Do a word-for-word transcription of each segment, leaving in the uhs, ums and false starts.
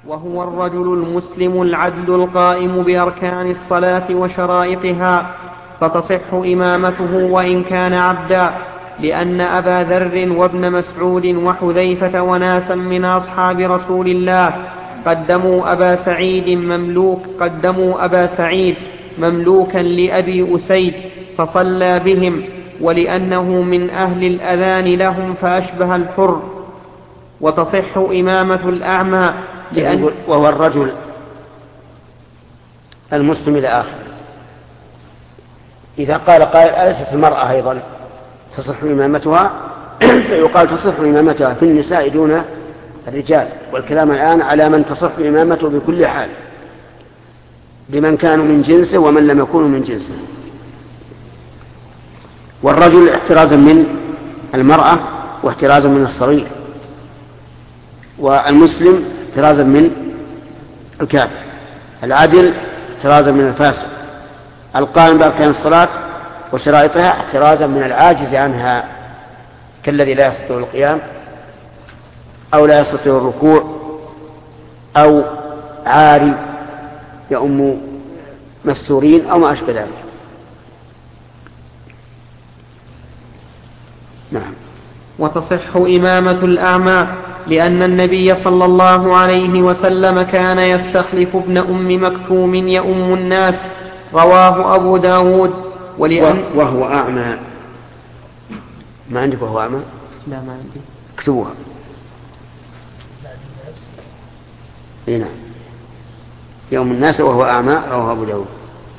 وهو الرجل المسلم العدل القائم بأركان الصلاة وشرائطها، فتصح إمامته وإن كان عبدا، لأن أبا ذر وابن مسعود وحذيفة وناسا من أصحاب رسول الله قدموا أبا سعيد مملوك قدموا أبا سعيد مملوكا لأبي أسيد فصلى بهم، ولأنه من أهل الأذان لهم فأشبه الحر. وتصح إمامة الأعمى لأن وهو الرجل المسلم إلى آخر. إذا قال قائل أليست المرأة أيضا تصح إمامتها فيقال تصح إمامتها في النساء دون الرجال، والكلام الآن على من تصح إمامته بكل حال، بمن كانوا من جنسه ومن لم يكونوا من جنسه. والرجل احترازا من المرأة واحترازا من الصغير، والمسلم احترازا من الكافر، العادل احترازا من الفاسق، القائم بأركان الصلاة وشرائطها احترازا من العاجز عنها كالذي لا يستطيع القيام أو لا يستطيع الركوع أو عاري يؤم مستورين أو ما أشبه ذلك. نعم. وتصح إمامة الأعمى لأن النبي صلى الله عليه وسلم كان يستخلف ابن أم مكتوم يؤم الناس، رواه أبو داود. ولأن وهو أعمى. ما عندك وهو أعمى؟ لا ما عندي. اكتبوها. اي نعم، يوم الناس وهو أعمى، رواه أبو داود.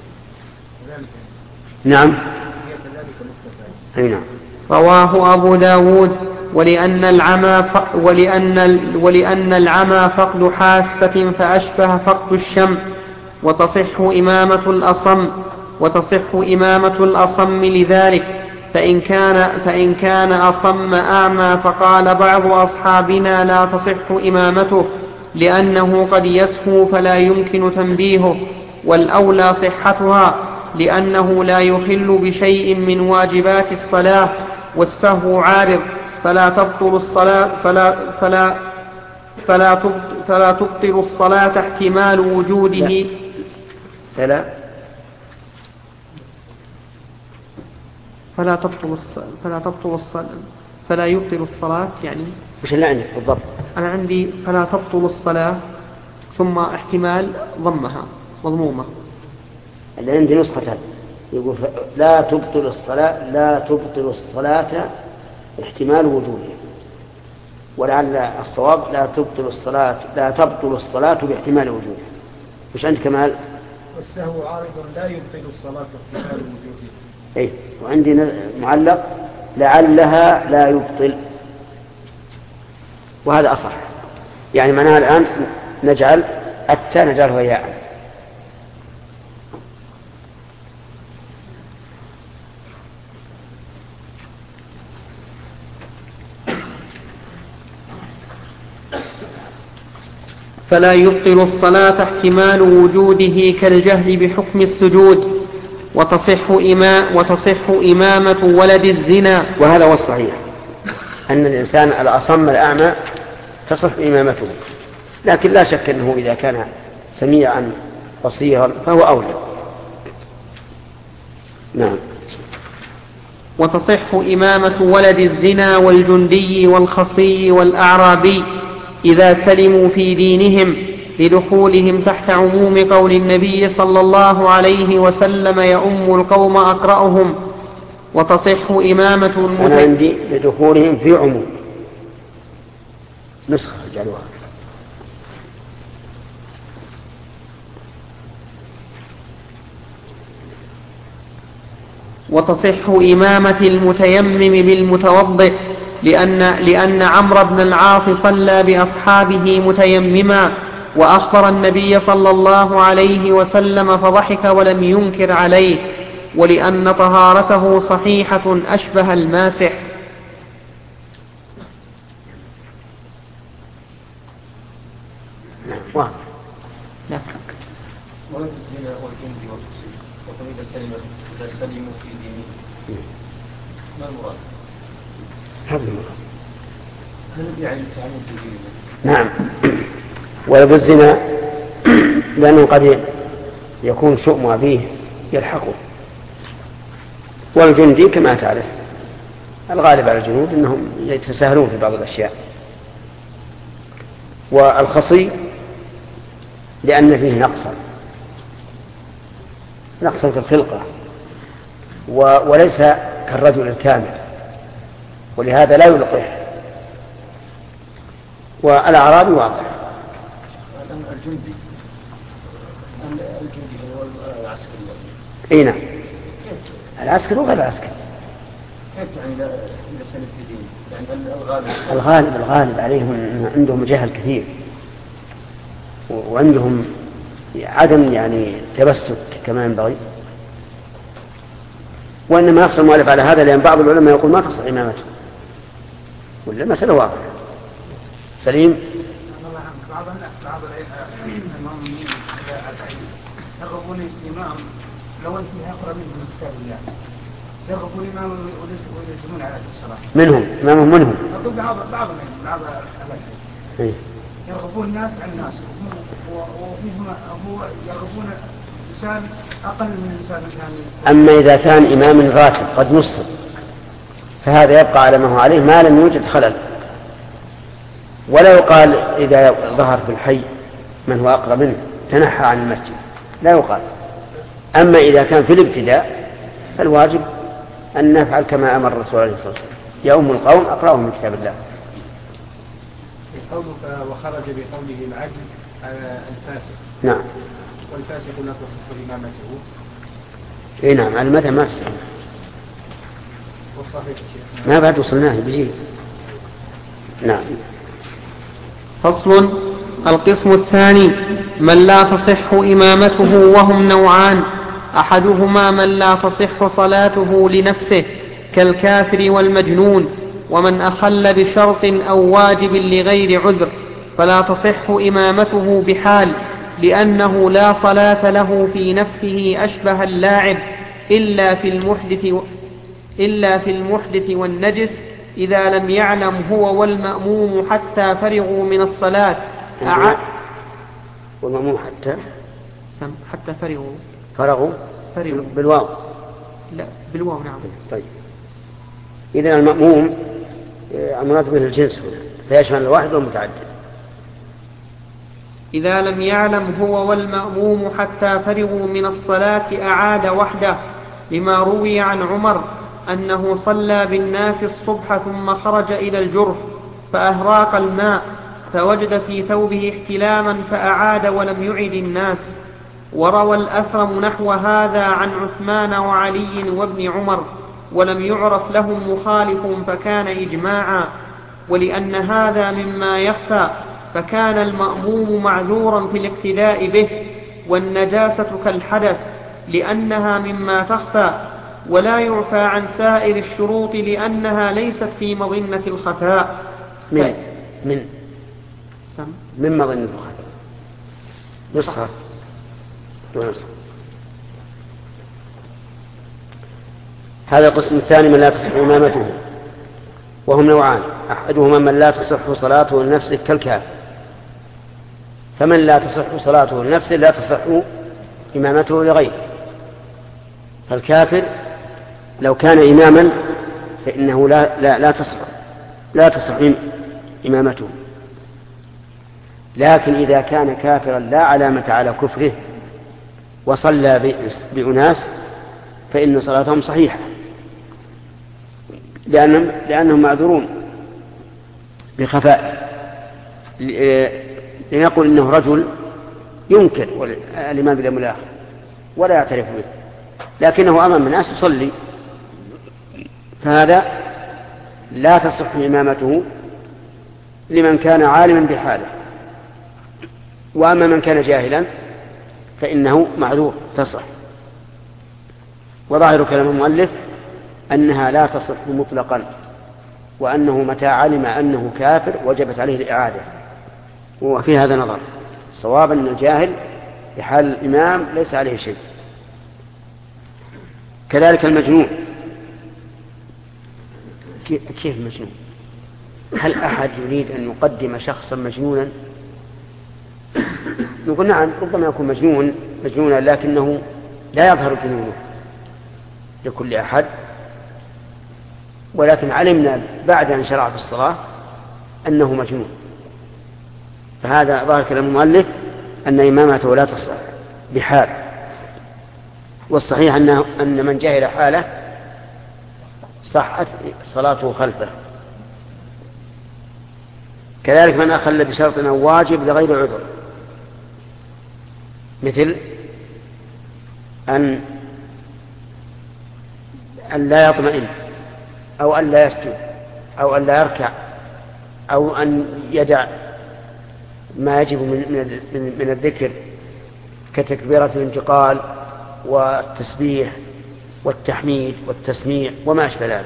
نعم اي نعم، رواه أبو داود. ولأن العمى ف... ولأن ال... ولأن العمى فقد حاسة فأشبه فقد الشم. وتصح إمامة الأصم وتصح إمامة الأصم لذلك، فإن كان فإن كان أصم أعمى فقال بعض أصحابنا لا تصح إمامته لأنه قد يسهو فلا يمكن تنبيهه، والأولى صحتها لأنه لا يخل بشيء من واجبات الصلاة، والسهو عارض فلا تبطل الصلاة فلا فلا فلا تبطل, فلا تبطل الصلاة احتمال وجوده. فلا فلا تبطل فلا تبطل الصلاة فلا يبطل الصلاة يعني مش اللي عندك بالضبط؟ أنا عندي فلا تبطل الصلاة ثم احتمال ضمها مضمومة. اللي عندي نسخة يقول لا تبطل الصلاة لا تبطل الصلاة احتمال وجوده، ولعل الصواب لا تبطل الصلاة لا تبطل الصلاة باحتمال وجوده. مش عندك كمال؟ والسهو عارض لا يبطل الصلاة باحتمال وجوده. اي، وعندي معلق لعلها لا يبطل، وهذا أصح. يعني معناها الآن نجعل التاء نجعله ياء. فلا يبطل الصلاة احتمال وجوده كالجهل بحكم السجود. وتصح, إما وتصح إمامة ولد الزنا. وهذا هو الصحيح، أن الإنسان الأصم الأعمى تصح إمامته، لكن لا شك أنه إذا كان سميعا بصيرا فهو أولى. نعم. وتصح إمامة ولد الزنا والجندي والخصي والأعرابي إذا سلموا في دينهم لدخولهم تحت عموم قول النبي صلى الله عليه وسلم يؤم القوم أقرأهم. وتصح إمامة المت... أنا عندي لدخولهم في عموم نسخة جعلوها. وتصح إمامة المتيمم بالمتوضئ لأن, لأن عمرو بن العاص صلى بأصحابه متيمما وأخبر النبي صلى الله عليه وسلم فضحك ولم ينكر عليه، ولأن طهارته صحيحة أشبه الماسح. واحد. لا. ولد الزنا والجند والخصي وقل إذا سلموا إذا سلموا في دينه ما المراد؟ هذا المراد. هل يعني التعامل في دينه؟ نعم، ولا بالزنا لأنه قد يكون شؤم أبيه يلحقه. والجندي كما تعرف الغالب على الجنود أنهم يتساهلون في بعض الأشياء. والخصي لأن فيه نقصا نقصا في الخلقة وليس كالرجل الكامل، ولهذا لا يلقح. والأعرابي واضح. الجندي الجندي هو العسكري. اي نعم، العسكري وغير العسكري. كيف يعني إذا سلك في دين؟ يعني الغالب الغالب الغالب عليهم عندهم جهل كثير، وعندهم عدم يعني تمسك كما ينبغي. وإنما يصل المؤلف على هذا لأن بعض العلماء يقول ما تصح إمامته، ولا مسألة واضحة. سليم. بعض بعض الإماميين يرغبون الإمام لو أنت يقرأ منه من كتاب الله، يرغبون الإمام ويلزمون على الصلاة منهم إمامهم منهم أقول بعض بعض بعض الأبد يرغبون الناس عن الناس، وفيهم هو يرغبون إنسان أقل من إنسان ثاني. أما إذا كان إمام راتب قد نصب فهذا يبقى على ما هو عليه ما لم يوجد خلل، ولا يقال إذا ظهر في الحي من هو أقرب منه تنحى عن المسجد، لا يقال. أما إذا كان في الابتداء فالواجب أن نفعل كما أمر الرسول عليه الصلاة والسلام، يؤم القوم أقرأهم من كتاب الله. قولك وخرج بقوله العجل على الفاسق. نعم. والفاسق لا تصح إمامته. إيه نعم، على المذهب ما تصح. ما بعد وصلناه بجيل. نعم. فصل. القسم الثاني من لا تصح إمامته، وهم نوعان: أحدهما من لا تصح صلاته لنفسه كالكافر والمجنون، ومن أخل بشرط أو واجب لغير عذر فلا تصح إمامته بحال، لأنه لا صلاة له في نفسه أشبه اللاعب إلا في المحدث و... إلا في المحدث والنجس إذا لم يعلم هو والمأموم حتى فرغوا من الصلاة. أع... والمأموم حتى سم حتى فرغوا فرغوا فرغوا بالواو. لا بالواو. نعم. طيب إذن المأموم المراد به الجنس هنا فيشمل الواحد والمتعدد. إذا لم يعلم هو والمأموم حتى فرغوا من الصلاة أعاد وحده، لما روي عن عمر أنه صلى بالناس الصبح ثم خرج إلى الجرف فأهراق الماء فوجد في ثوبه احتلاما فأعاد ولم يعد الناس. وروى الأثرم نحو هذا عن عثمان وعلي وابن عمر، ولم يعرف لهم مخالف فكان إجماعا. ولأن هذا مما يخفى فكان المأموم معذورا في الاقتداء به، والنجاسة كالحدث لأنها مما تخفى، ولا يعفى عن سائر الشروط لأنها ليست في مظنة الخفاء. من ف... من سم. من مظنة الخفاء نسخة نسخة. هذا القسم الثاني من لا تصح إمامته، وهم نوعان: أحدهما من لا تصح صلاته لنفسه كالكافر، فمن لا تصح صلاته لنفسه لا تصح إمامته لغيره. فالكافر لو كان إماما فإنه لا, لا, لا تصح لا تصح إمامته، لكن إذا كان كافرا لا علامة على كفره وصلى بأناس فإن صلاتهم صحيحة، لأنهم, لأنهم معذورون بخفاء. لنقول إنه رجل ينكر الإمام باليوم الآخر ولا يعترف به، لكنه أمام الناس يصلي، فهذا لا تصح إمامته لمن كان عالما بحاله. وأما من كان جاهلا فإنه معذور تصح. وظاهر كلام المؤلف أنها لا تصح مطلقا، وأنه متى علم أنه كافر وجبت عليه الإعادة، وفي هذا نظر. صواب أن الجاهل بحال الإمام ليس عليه شيء. كذلك المجنون. كيف المجنون؟ هل أحد يريد أن يقدم شخصا مجنونا نقول نعم ربما يكون مجنون مجنونا لكنه لا يظهر جنونه لكل أحد، ولكن علمنا بعد أن شرع في الصلاة أنه مجنون، فهذا ظاهر كلام المؤلف أن إمامته لا تصح بحال. والصحيح أنه أن من جهل حاله صحت صلاته خلفه. كذلك من أخل بشرط أو واجب لغير عذر، مثل أن أن لا يطمئن أو أن لا يسجد أو أن لا يركع أو أن يدع ما يجب من, من, من الذكر كتكبيرة الانتقال والتسبيح والتحميد والتسميع وما أشبه ذلك.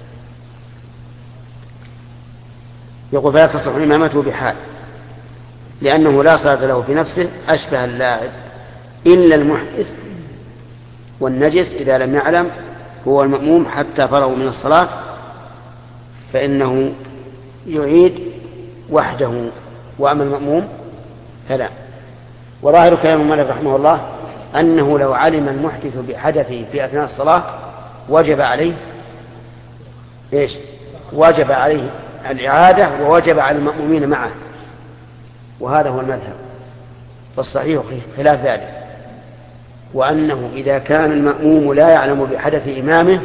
يقول فلا تصح إمامته بحال، لأنه لا صلاة له في نفسه أشبه اللاعب إلا المحدث والنجس إذا لم يعلم هو المأموم حتى فرغوا من الصلاة فإنه يعيد وحده، وأما المأموم فلا. وظاهر كلام المؤلف رحمه الله أنه لو علم المحدث بحدثه في أثناء الصلاة وجب عليه إيش؟ وجب عليه الإعادة ووجب على المأمومين معه، وهذا هو المذهب. والصحيح خلاف ذلك، وأنه إذا كان المأموم لا يعلم بحدث إمامه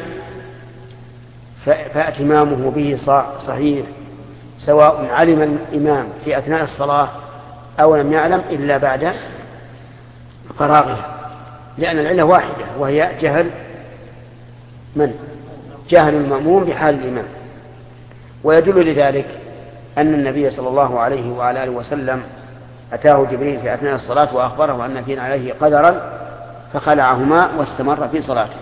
فاتمامه به صحيح سواء علم الإمام في أثناء الصلاة أو لم يعلم إلا بعد فراغها، لأن العلة واحدة وهي جهل من؟ جهل المأموم بحال الإمام. ويدل لذلك أن النبي صلى الله عليه وعلى آله وسلم أتاه جبريل في أثناء الصلاة وأخبره أن فينا عليه قدرا فخلعهما واستمر في صلاته.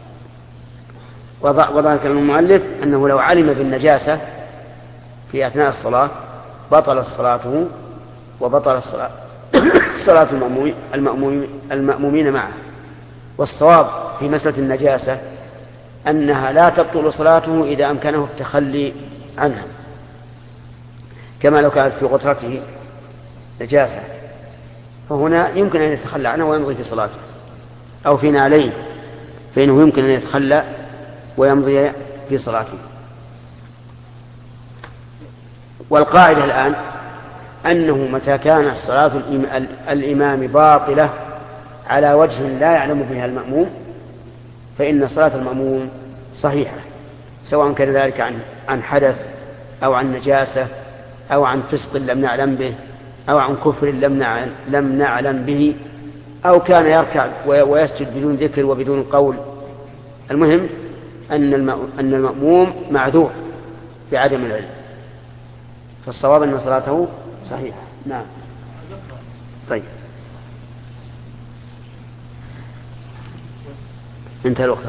وظاهر كلام المؤلف أنه لو علم بالنجاسة في أثناء الصلاة بطل صلاته وبطل الصلاة صلاة المأمومين, المأمومين معه. والصواب في مسألة النجاسة أنها لا تبطل صلاته إذا أمكنه التخلي عنها، كما لو كانت في غترته نجاسة فهنا يمكن أن يتخلى عنها ويمضي في صلاته، أو في نعلين فإنه يمكن أن يتخلى ويمضي في صلاته. والقاعدة الآن أنه متى كان صلاة الإمام باطلة على وجه لا يعلم بها المأموم فإن صلاة المأموم صحيحة، سواء كان ذلك عن عن حدث أو عن نجاسة أو عن فسق لم نعلم به أو عن كفر لم نعلم, لم نعلم به أو كان يركع ويسجد بدون ذكر وبدون قول. المهم أن أن المأموم معذور بعدم العلم، فالصواب أن صلاته صحيحة. نعم. طيب انتهى الوقت.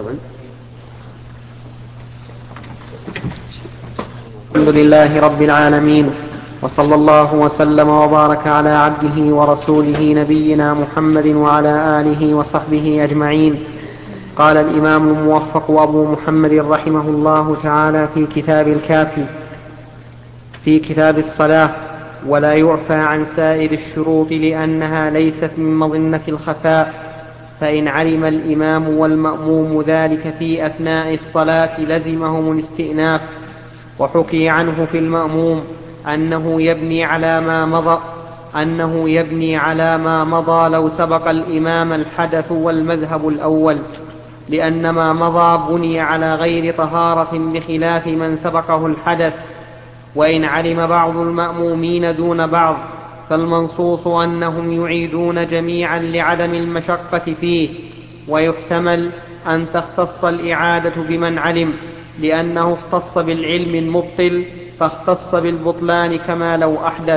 الحمد لله رب العالمين، وصلى الله وسلم وبارك على عبده ورسوله نبينا محمد وعلى آله وصحبه أجمعين. قال الإمام الموفق أبو محمد رحمه الله تعالى في كتاب الكافي في كتاب الصلاة: ولا يعفى عن سائر الشروط لأنها ليست من مظنة الخفاء، فإن علم الإمام والمأموم ذلك في أثناء الصلاة لزمهم الاستئناف. وحكي عنه في المأموم أنه يبني على ما مضى أنه يبني على ما مضى لو سبق الإمام الحدث والمذهب الأول، لأن ما مضى بني على غير طهارة بخلاف من سبقه الحدث. وإن علم بعض المأمومين دون بعض فالمنصوص أنهم يعيدون جميعا لعدم المشقة فيه، ويحتمل أن تختص الإعادة بمن علم لأنه اختص بالعلم المبطل فاختص بالبطلان كما لو أحدث.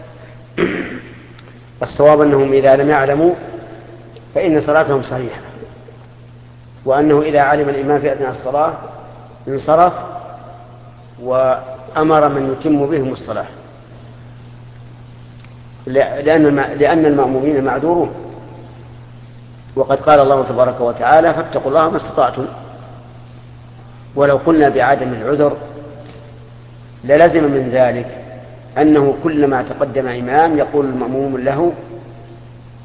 الصواب أنهم إذا لم يعلموا فإن صلاتهم صحيحة، وأنه إذا علم الإمام في أثناء الصلاة انصرف وأمر من يتم بهم الصلاة، لأن لأن المأمومين معذورون، وقد قال الله تبارك وتعالى: فاتقوا الله ما استطعتم. ولو قلنا بعدم العذر للزم من ذلك أنه كلما تقدم إمام يقول المأموم له: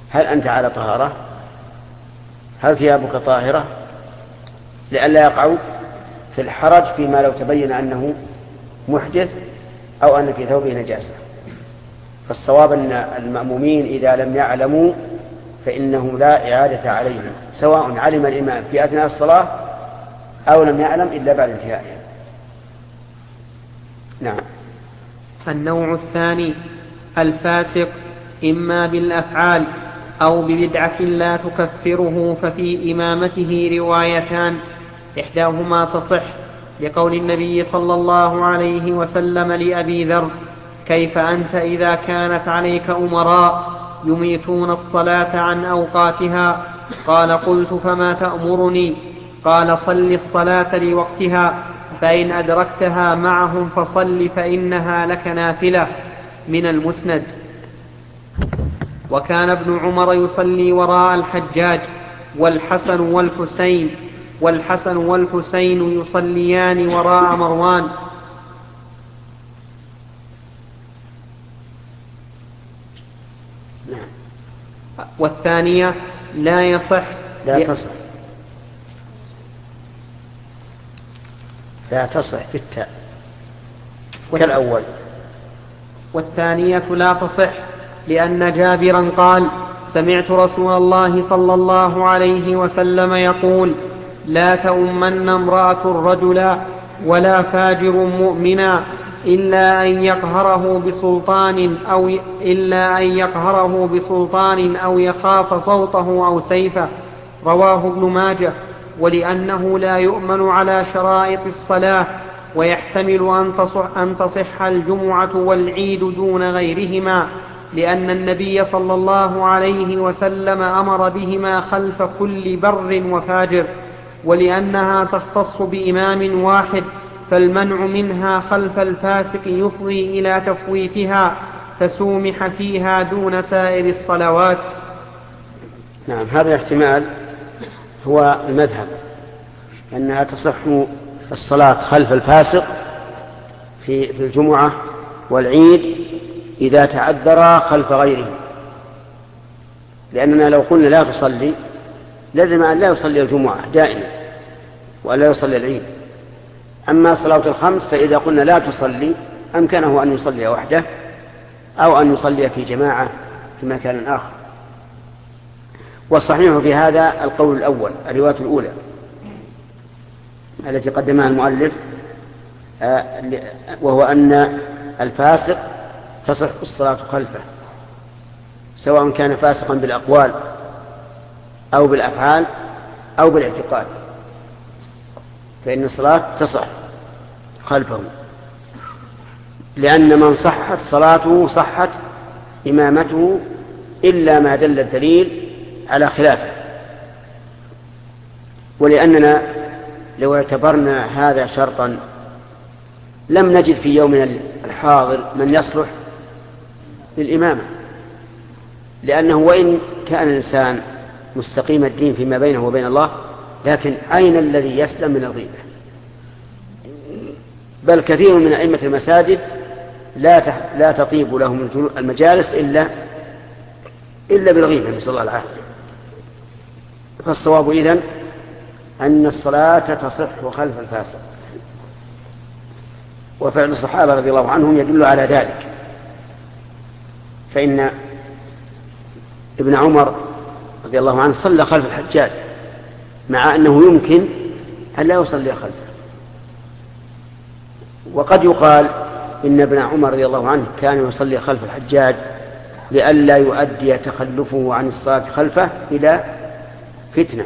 هل أنت على طهارة؟ هل ثيابك طاهرة؟ لئلا يقعوا في الحرج فيما لو تبين أنه محدث أو أن في ثوبه نجاسة. فالصواب أن المأمومين إذا لم يعلموا فإنه لا إعادة عليهم، سواء علم الإمام في أثناء الصلاة أو لم يعلم إلا بعد انتهائها. نعم. النوع الثاني الفاسق إما بالأفعال أو ببدعة لا تكفره، ففي إمامته روايتان إحداهما تصح لقول النبي صلى الله عليه وسلم لأبي ذر: كيف أنت إذا كانت عليك أمراء يميتون الصلاة عن أوقاتها؟ قال: قلت: فما تأمرني؟ قال: صل الصلاة لوقتها، فإن أدركتها معهم فصل فإنها لك نافلة. من المسند. وكان ابن عمر يصلي وراء الحجاج والحسن والحسين والحسن والحسين يصليان وراء مروان. والثانية لا يصح لا تصح لا تصح في التاء كالأول. والثانية لا تصح لأن جابرا قال: سمعت رسول الله صلى الله عليه وسلم يقول: لا تؤمن امرأة رجلا ولا فاجر مؤمنا إلا أن يقهره بسلطان أو إلا أن يقهره بسلطان أو يخاف صوته أو سيفه. رواه ابن ماجه. ولأنه لا يؤمن على شرائط الصلاة، ويحتمل أن تصح, أن تصح الجمعة والعيد دون غيرهما، لأن النبي صلى الله عليه وسلم أمر بهما خلف كل بر وفاجر، ولأنها تختص بإمام واحد، فالمنع منها خلف الفاسق يفضي إلى تفويتها، فسومح فيها دون سائر الصلوات. نعم، هذا الاحتمال هو المذهب، أنها تصح الصلاة خلف الفاسق في في الجمعة والعيد إذا تعذر خلف غيره، لأننا لو قلنا لا تصلي لازم أن لا يصلي الجمعة دائما وأن لا يصلي العيد. أما صلاة الخمس فإذا قلنا لا تصلي أمكنه أن يصلي وحده أو أن يصلي في جماعة في مكان آخر. والصحيح في هذا القول الأول، الرواية الأولى التي قدمها المؤلف، وهو أن الفاسق تصح الصلاة خلفه سواء كان فاسقا بالأقوال أو بالأفعال أو بالاعتقاد، فإن الصلاة تصح خلفه، لأن من صحت صلاته صحت إمامته إلا ما دل الدليل على خلافه. ولأننا لو اعتبرنا هذا شرطا لم نجد في يومنا الحاضر من يصلح للإمامة، لأنه وإن كان الإنسان مستقيم الدين فيما بينه وبين الله، لكن أين الذي يسلم من الغيبة؟ بل كثير من أئمة المساجد لا لا تطيب لهم المجالس إلا إلا بالغيبة، نسأل الله العافية. فالصواب إذن أن الصلاة تصح خلف الفاسق، وفعل الصحابة رضي الله عنهم يدل على ذلك. فإن ابن عمر رضي الله عنه صلى خلف الحجاج مع أنه يمكن أن لا يصلي خلفه. وقد يقال إن ابن عمر رضي الله عنه كان يصلي خلف الحجاج لئلا يؤدي تخلفه عن الصلاة خلفه إلى فتنة.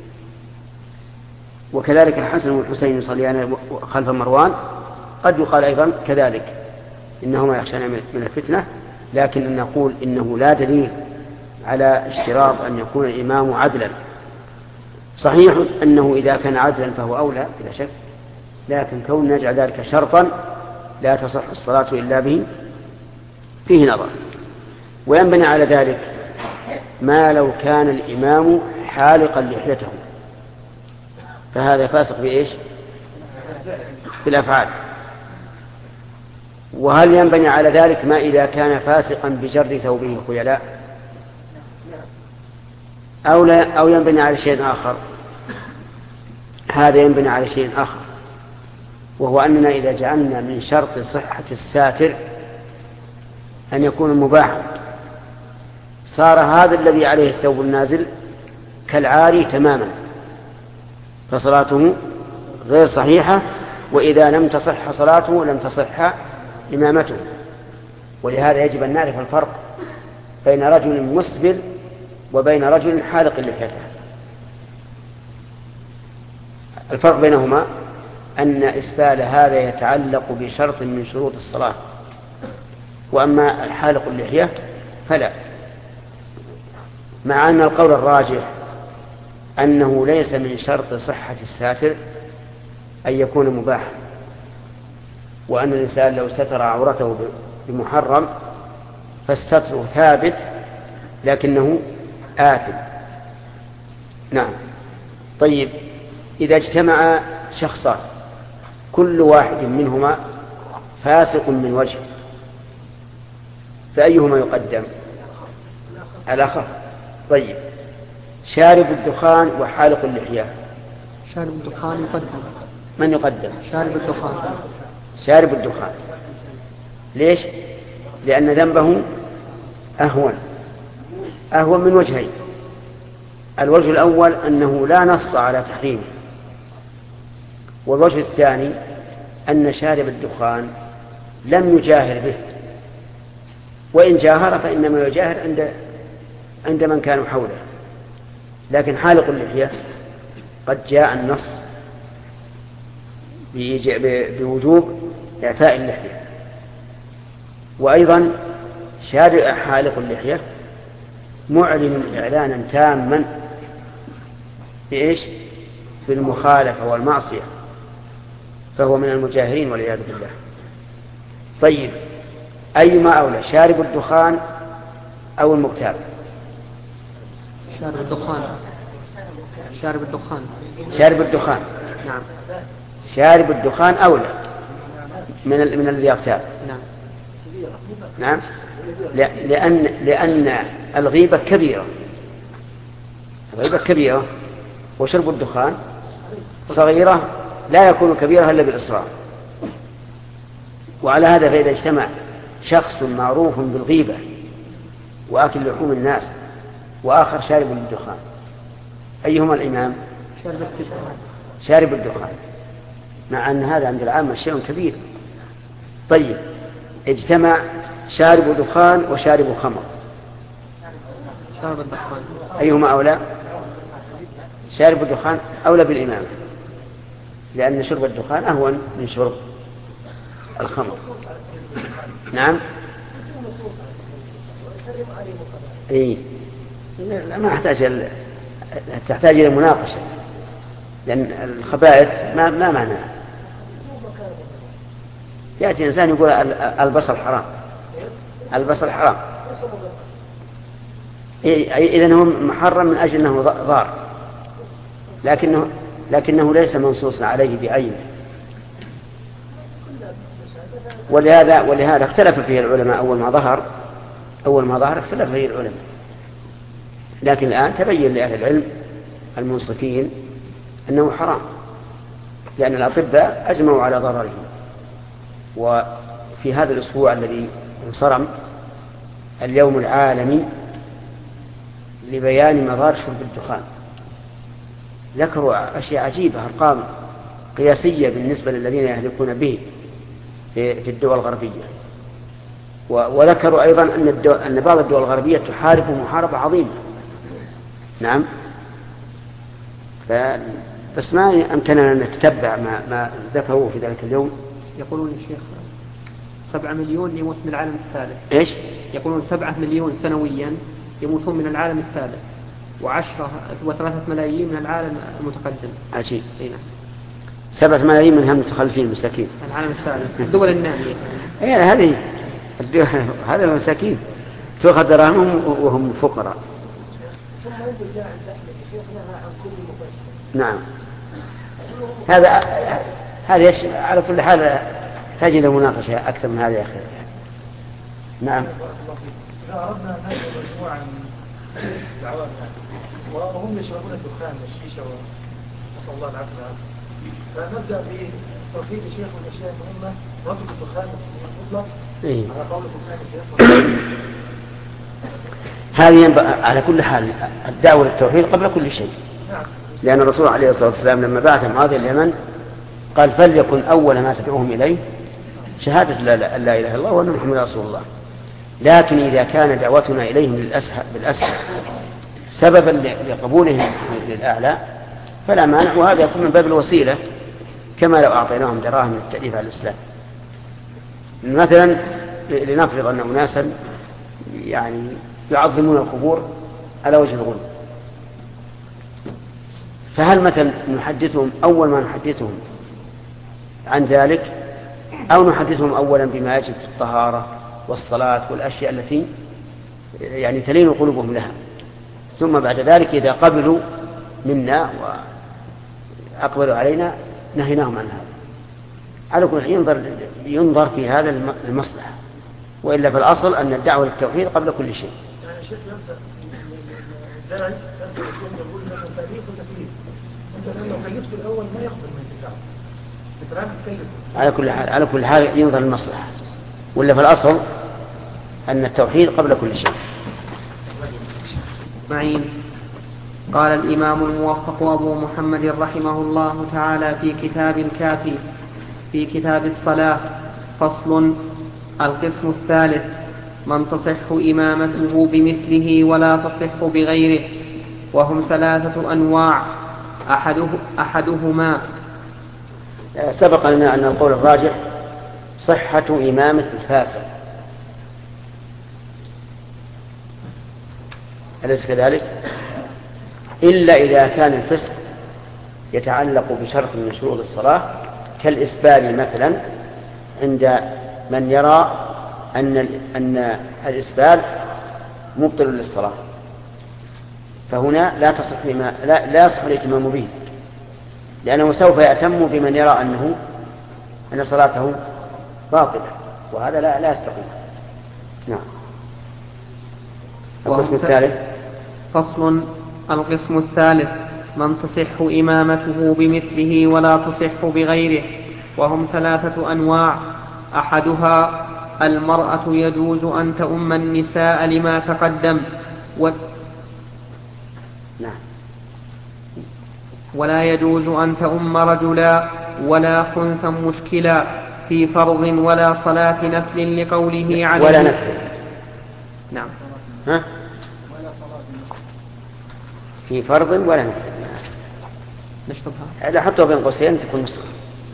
وكذلك الحسن والحسين يصليان خلف مروان، قد يقال أيضا كذلك إنهما يخشان من الفتنة، لكن نقول إنه لا دليل على اشتراط أن يكون الإمام عدلا. صحيح أنه إذا كان عدلا فهو أولى بلا شك، لكن كون نجعل ذلك شرطا لا تصح الصلاة إلا به فيه نظر. وينبني على ذلك ما لو كان الإمام حالقا لحيته، فهذا فاسق بإيش؟ بالأفعال. وهل ينبني على ذلك ما إذا كان فاسقا بجر ثوبه خيلاء؟ أو, لا أو ينبني على شيء آخر. هذا ينبني على شيء آخر، وهو أننا إذا جعلنا من شرط صحة الساتر أن يكون مباحا، صار هذا الذي عليه الثوب النازل كالعاري تماما، فصلاته غير صحيحة، وإذا لم تصح صلاته لم تصح إمامته. ولهذا يجب أن نعرف الفرق بين رجل مسبل وبين رجل حالق لحيته. الفرق بينهما أن إسبال هذا يتعلق بشرط من شروط الصلاة، وأما حالق اللحية فلا، مع أن القول الراجح أنه ليس من شرط صحة الساتر أن يكون مباحا، وأن الإنسان لو ستر عورته بمحرم فالستر ثابت لكنه آثم. نعم. طيب، إذا اجتمع شخصان كل واحد منهما فاسق من وجه، فأيهما يقدم؟ الآخر. طيب، شارب الدخان وحالق اللحية. شارب الدخان يقدم. من يقدم؟ شارب الدخان. شارب الدخان. ليش؟ لأن ذنبه أهون أهون من وجهين. الوجه الأول أنه لا نص على تحريمه، والوجه الثاني أن شارب الدخان لم يجاهر به، وإن جاهر فإنما يجاهر عند عند من كانوا حوله. لكن حالق اللحية قد جاء النص بوجوب إعفاء اللحية، وأيضا شارع حالق اللحية معلن إعلانا تاما بإيش؟ بالمخالفة والمعصية، فهو من المجاهرين والعياذ بالله. طيب، أيما أولى، شارب الدخان أو المغتاب؟ شارب الدخان. شارب الدخان. شارب الدخان. نعم. شارب الدخان أولى من من الذي يغتاب. نعم. نعم. لأن لأن الغيبة كبيرة، الغيبة كبيرة، وشرب الدخان صغيرة لا يكون كبيرة إلا بالإصرار. وعلى هذا فإذا اجتمع شخص معروف بالغيبة وآكل لحوم الناس وآخر شارب للدخان، أيهما الإمام؟ شارب الدخان، مع أن هذا عند العامة شيء كبير. طيب، اجتمع شارب دخان وشارب خمر، شارب الدخان أيهما أولى؟ شارب الدخان أولى بالإمام، لأن شرب الدخان أهون من شرب الخمر. نعم. إيه، ما أحتاج تحتاج إلى مناقشة، لأن الخبائث ما ما معناها. يأتي إنسان يقول البصل حرام، البصل حرام، إذن هو محرم من أجل أنه ضار، لكنه لكنه ليس منصوصا عليه بعينه. ولهذا ولهذا اختلف فيه العلماء أول ما ظهر أول ما ظهر اختلف فيه العلماء، لكن الآن تبين لأهل العلم المنصفين أنه حرام، لأن الأطباء أجمعوا على ضرره. وفي هذا الأسبوع الذي انصرم اليوم العالمي لبيان مضار شرب الدخان، ذكروا أشياء عجيبة، أرقام قياسية بالنسبة للذين يهلكون به في الدول الغربية. وذكروا أيضا أن, أن بعض الدول الغربية تحارب محاربة عظيمة. نعم. بس ما أمكننا أن نتتبع ما, ما ذكروا في ذلك اليوم. يقولون الشيخ سبعة مليون يموت من العالم الثالث. إيش؟ يقولون سبعة مليون سنويا يموتون من العالم الثالث، وعشرة وثلاثة ملايين من العالم المتقدم. عجيب. إيه. سبعة ملايين منهم متخلفين مساكين. العالم الثالث الدول النامية. إيه، هذه هذا المساكين تأخذ دراهمهم وهم فقراء. نعم. هذا هذا يش... على كل حال تجد مناقشة أكثر من هذا يا أخي. نعم. إذا أردنا أن نجد مجموعة من وهم يشربون الدخان والشيشة ونسأل الله العافية والعافية. فنبدأ بتوحيد الشيخ والأشياء المهمة رفض الدخان المطلق على قول الدخان الشيخ. هذه ينبغي على كل حال الدعوة للتوحيد قبل كل شيء. لأن الرسول عليه الصلاة والسلام لما بعث معاذ اليمن قال فليكن أول ما تدعوهم إليه شهادة لا, لا, لا إله إلا الله وأن محمد رسول الله. لكن إذا كان دعوتنا إليهم بالأسهل سببا لقبولهم للأعلى فلا مانع، وهذا يكون من باب الوسيلة كما لو أعطيناهم دراهم للتأليف على الإسلام. مثلا لنفرض أن أناسا يعني يعظمون القبور على وجه الغلو، فهل مثلا نحدثهم أول ما نحدثهم عن ذلك أو نحدثهم أولا بما يجب في الطهارة والصلاة والأشياء التي يعني تلين قلوبهم لها، ثم بعد ذلك إذا قبلوا منا وأقبلوا علينا نهيناهم عن هذا. على كل حال ينظر, ينظر في هذا المصلحة، وإلا في الأصل أن الدعوة للتوحيد قبل كل شيء. يعني الشيخ يبدأ الداعي يبدأ يقول مثلا تأليف وتكليف، أنت لو كلفت الأول ما يقبل من الدعوة بتراب تكلف. على كل حال على كل حال ينظر المصلحة، ولا في الأصل أن التوحيد قبل كل شيء. معين. قال الإمام الموفق أبو محمد رحمه الله تعالى في كتاب الكافي في كتاب الصلاة: فصل. القسم الثالث: من تصح إمامته بمثله ولا تصح بغيره، وهم ثلاثة أنواع. أحده أحدهما سبق لنا أن القول الراجح صحة إمامة الفاسق، أليس كذلك؟ إلا إذا كان الفسق يتعلق بشرط من شروط الصلاة كالإسبال مثلا، عند من يرى أن أن الإسبال مبطل للصلاة، فهنا لا تصح ما لا لا يصح الاتمام به، لأنه سوف يأتم بمن يرى أنه أن صلاته باطلة، وهذا لا لا يستقيم. نعم. القسم الثالث. فصل. القسم الثالث: من تصح إمامته بمثله ولا تصح بغيره، وهم ثلاثة أنواع. أحدها المرأة يجوز أن تؤم النساء لما تقدم، و... نعم. ولا يجوز أن تؤم رجلا ولا خنثا مشكلا في فرض ولا صلاة نفل لقوله عليه ولا نفل. نعم. ها؟ في فرض ولا نفل. نشطبها. لا حطها بين قوسين تكون نسخة.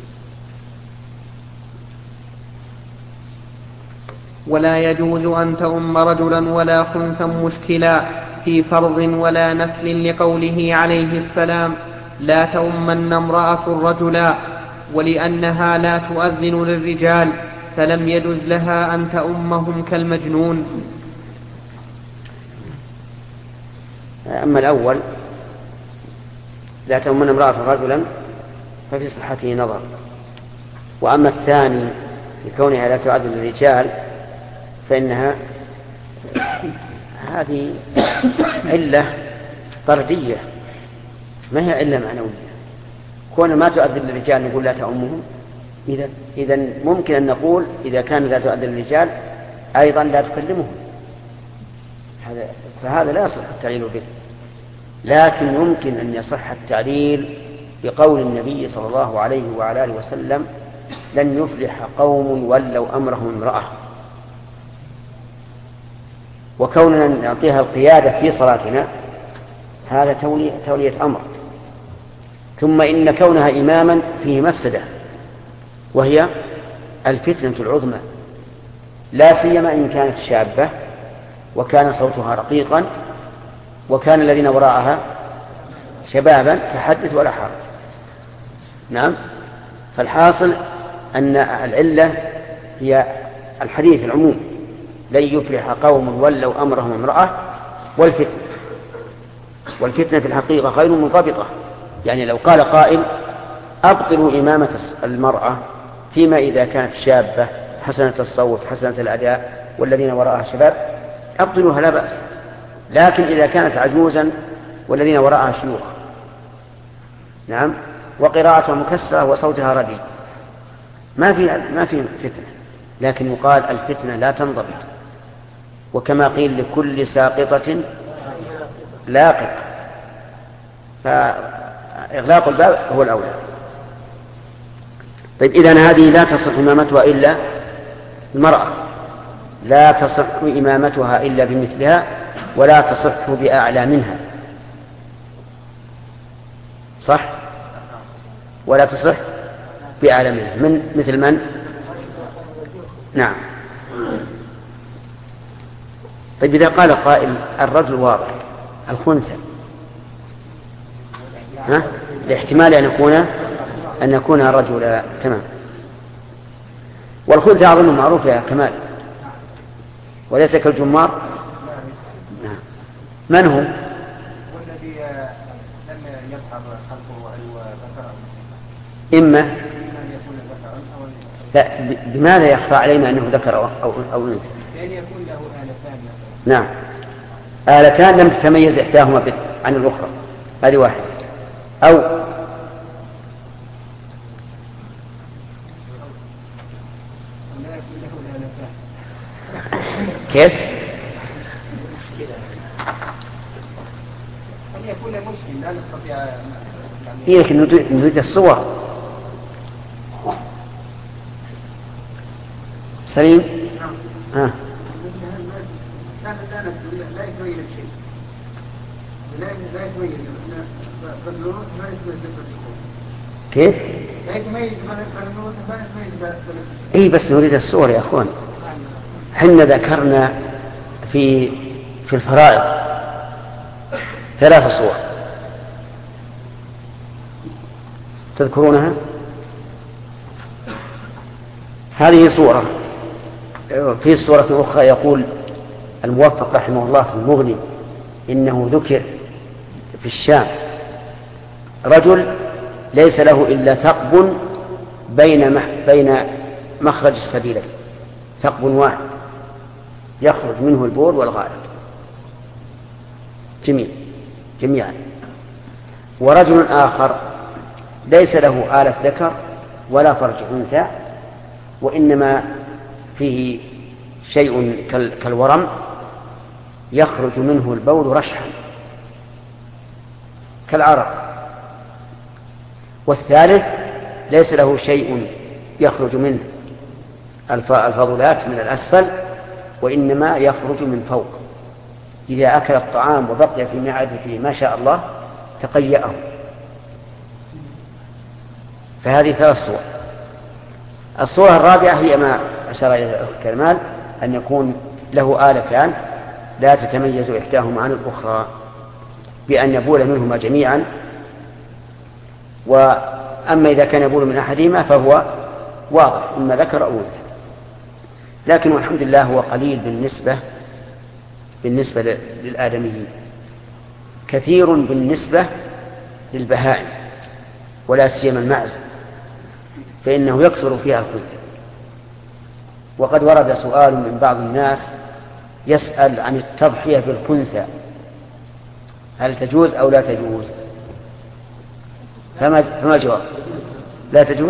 ولا يجوز أن تؤم رجلا ولا خنثا مشكلا في فرض ولا نفل لقوله عليه السلام: لا تؤمن امرأة رجلا، ولأنها لا تؤذن للرجال فلم يجز لها أن تؤمهم كالمجنون. أما الأول لا تؤمن امرأة رجلا ففي صحته نظر، وأما الثاني لكونها لا تؤذن للرجال فإنها هذه علة طردية ما هي علة معنوية. كون ما تؤذن للرجال نقول لا تؤمهم، إذا إذا ممكن أن نقول إذا كان لا تؤذن للرجال أيضا لا تكلمهم، فهذا لا يصح التعليل به. لكن يمكن أن يصح التعليل بقول النبي صلى الله عليه وعلى آله وسلم: لن يفلح قوم ولوا أمرهم امرأة. وكوننا نعطيها القيادة في صلاتنا هذا تولية, تولية أمر. ثم إن كونها إماما فيه مفسدة، وهي الفتنة العظمى، لا سيما إن كانت شابة وكان صوتها رقيقا وكان الذين وراءها شبابا فحدث ولا حرج. نعم. فالحاصل أن العلة هي الحديث العموم: لن يفلح قوم ولوا أمرهم امرأة، والفتنة والفتنة في الحقيقة غير منضبطة. يعني لو قال قائل: أبطلوا إمامة المرأة فيما إذا كانت شابة حسنة الصوت حسنة الأداء والذين وراءها شباب، أبطلوها لا بأس، لكن إذا كانت عجوزا والذين وراءها شيوخ نعم وقراءتها مكسرة وصوتها رديء ما في ما في فتنة، لكن يقال الفتنة لا تنضبط، وكما قيل لكل ساقطة لاقط، فإغلاق الباب هو الأولى. طيب إذن هذه لا تصح إمامتها إلا المرأة، لا تصح إمامتها إلا بمثلها، ولا تصح بأعلى منها، صح؟ ولا تصح بأعلى منها من مثل من؟ نعم. طيب إذا قال قائل الرجل واضح الخنثى، ها؟ لاحتمال أن يكون أن يكون الرجل تمام، والخنثى أظن معروف يا كمال وليس كالجمار. نعم. من هو؟ والذي لم يظهر خلقه هل ذكر إما أن يكون ذكرا أو لا بماذا يخفى علينا أنه ذكر أو أو أنثى؟ لأن يكون له آلتان. نعم، آلتان لم تتميز إحداهما عن الأخرى، هذه واحدة. أو كيف؟ أن يكون مسلم لا نستطيع إيه لكن نريد الصور. سليم؟ ها. لا يتميز شيء، لا لا يتميز بالنور ما يتميز بالذكور. كيف؟ لا يتميز بالنور ما يتميز بالذكور. إيه بس نريد الصور يا أخوان. حنا ذكرنا في في الفرائض ثلاث صور تذكرونها؟ هذه صورة. في صورة أخرى يقول الموفق رحمه الله في المغني إنه ذكر في الشام رجل ليس له إلا ثقب بين بين مخرج السبيلين، ثقب واحد يخرج منه البول والغائط جميع جميعا. ورجل آخر ليس له آلة ذكر ولا فرج أنثى، وإنما فيه شيء كالورم يخرج منه البول رشحا كالعرق. والثالث ليس له شيء يخرج منه الفضلات من الأسفل، وإنما يخرج من فوق، إذا أكل الطعام وبقي في معدته ما شاء الله تقيأه. فهذه ثلاث صور. الصورة الرابعة هي ما أشار إلى الكمال، أن يكون له آلتان لا تتميز إحداهما عن الأخرى بأن يبول منهما جميعا، وأما إذا كان يبول من أحدهما فهو واضح إما ذكر أو أنثى. لكن والحمد لله هو قليل بالنسبة بالنسبة للآدميين، كثير بالنسبة للبهائم ولا سيما المعز، فإنه يكثر فيها الخنثى. وقد ورد سؤال من بعض الناس يسأل عن التضحية بالخنثى هل تجوز أو لا تجوز؟ فما فما الجواب؟ لا تجوز؟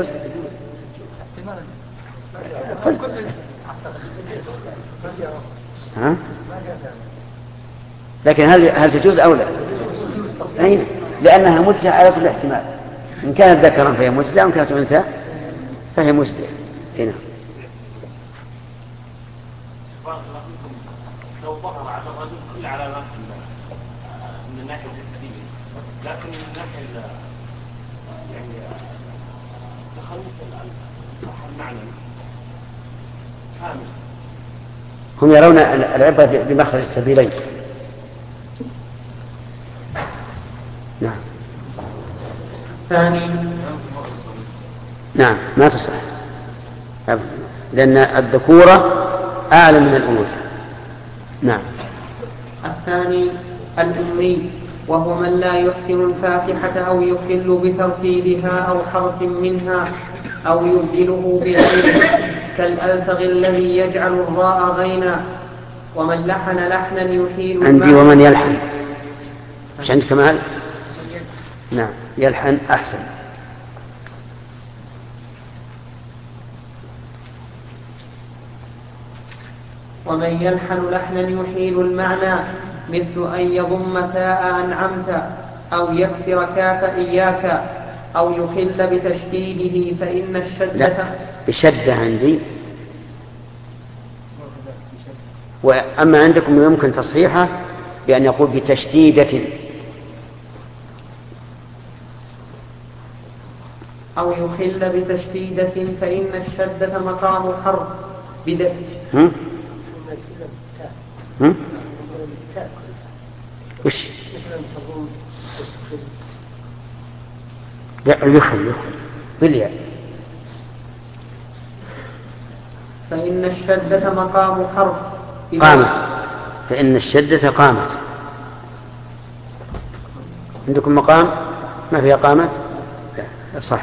ها؟ لكن هل هل تجوز أو لا؟ أين؟ لأنها مجزئة على كل احتمال، إن كانت ذكرا فهي مجزئة، وإن كانت أنثى فهي مجزئة. هنا لو ظهر على الرجل كل علامات من الناحية الجسدية، لكن من الناحية يعني تخلف المعنى خامس، هم يرون العبرة بمخرج السبيلين. نعم. ثاني نعم ما تصح، لأن الذكورة أعلى من الأنوثة. نعم. الثاني الأمي، وهو من لا يحسن الفاتحة أو يخل بترتيلها أو حرف منها أو يبدله بغيره، كالألتغ الذي يجعل الراء غينا ومن لحن لحنا يحيل عندي ومن يلحن، مش عندك كمال؟ نعم يلحن أحسن. ومن يلحن لحنا يحيل المعنى مثل أن يضم تاء أنعمت أو يكسر كاف إياك أو يخل بتشديده فإن الشدة لا بشدة عندي، وأما عندكم يمكن تصحيحه بأن يقول بتشديدة أو يخل بتشديدة فإن الشدة مقام حرف بدء. هم؟ هم؟ وش؟ لا يخل يخل بالياء. فإن الشدة مقام حرف قامت، فإن الشدة قامت. عندكم مقام ما فيها قامت؟ لا صح.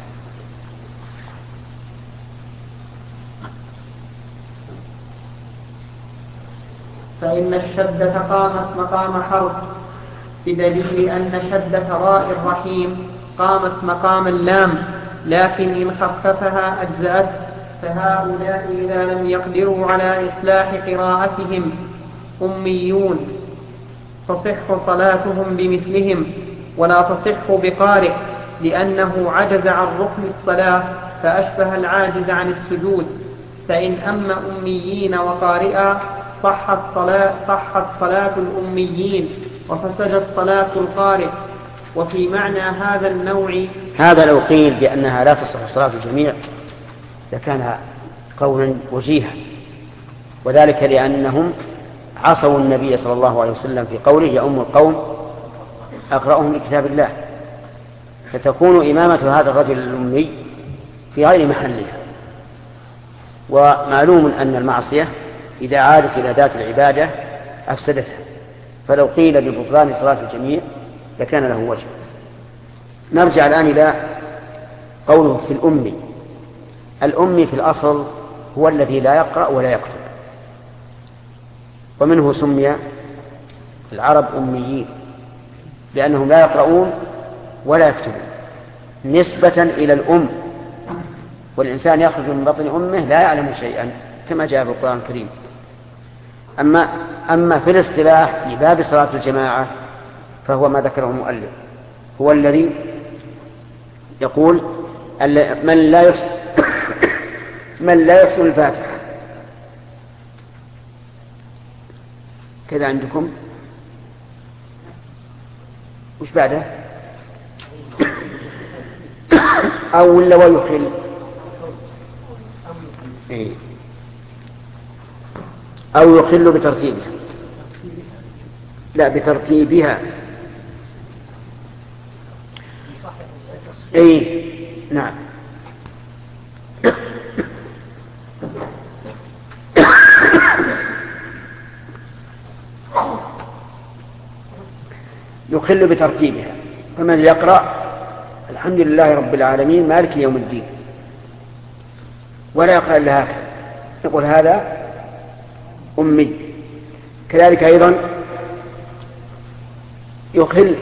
فإن الشدة قامت مقام حرف بدليل أن شدة راء الرحيم قامت مقام اللام، لكن إن خففها أجزأت. فهؤلاء إذا لم يقدروا على إصلاح قراءتهم أميون تصح صلاتهم بمثلهم، ولا تصح بقارئ لأنه عجز عن ركن الصلاة فأشبه العاجز عن السجود. فإن أما أميين وقارئا صحت صلاة, صحت صلاة الأميين وفسدت صلاة القارئ. وفي معنى هذا النوع هذا لو قيل بأنها لا تصح صلاة الجميع لكان قولا وجيها، وذلك لأنهم عصوا النبي صلى الله عليه وسلم في قوله يؤم القوم أقرأهم لكتاب الله، فتكون إمامة هذا الرجل الأمي في غير محلها. ومعلوم أن المعصية إذا عادت إلى ذات العبادة أفسدتها، فلو قيل ببطلان صلاة الجميع لكان له وجه. نرجع الآن إلى قوله في الأمي. الأمي في الأصل هو الذي لا يقرأ ولا يكتب، ومنه سمي العرب أميين لأنهم لا يقرؤون ولا يكتبون نسبة إلى الأم، والإنسان يخرج من بطن أمه لا يعلم شيئا كما جاء في القرآن الكريم. أما, أما في الاصطلاح في باب صلاة الجماعة فهو ما ذكره المؤلف، هو الذي يقول من لا يحسن من لا يحسن الفاتحة. كذا عندكم وش بعده؟ أو ولا ويخل إيه؟ أو يخل بترتيبها، لا بترتيبها. أي نعم. يخل بترتيبها، فمن يقرأ الحمد لله رب العالمين مالك يوم الدين ولا يقرأ إلا هكذا يقول هذا أمي. كذلك أيضا يخل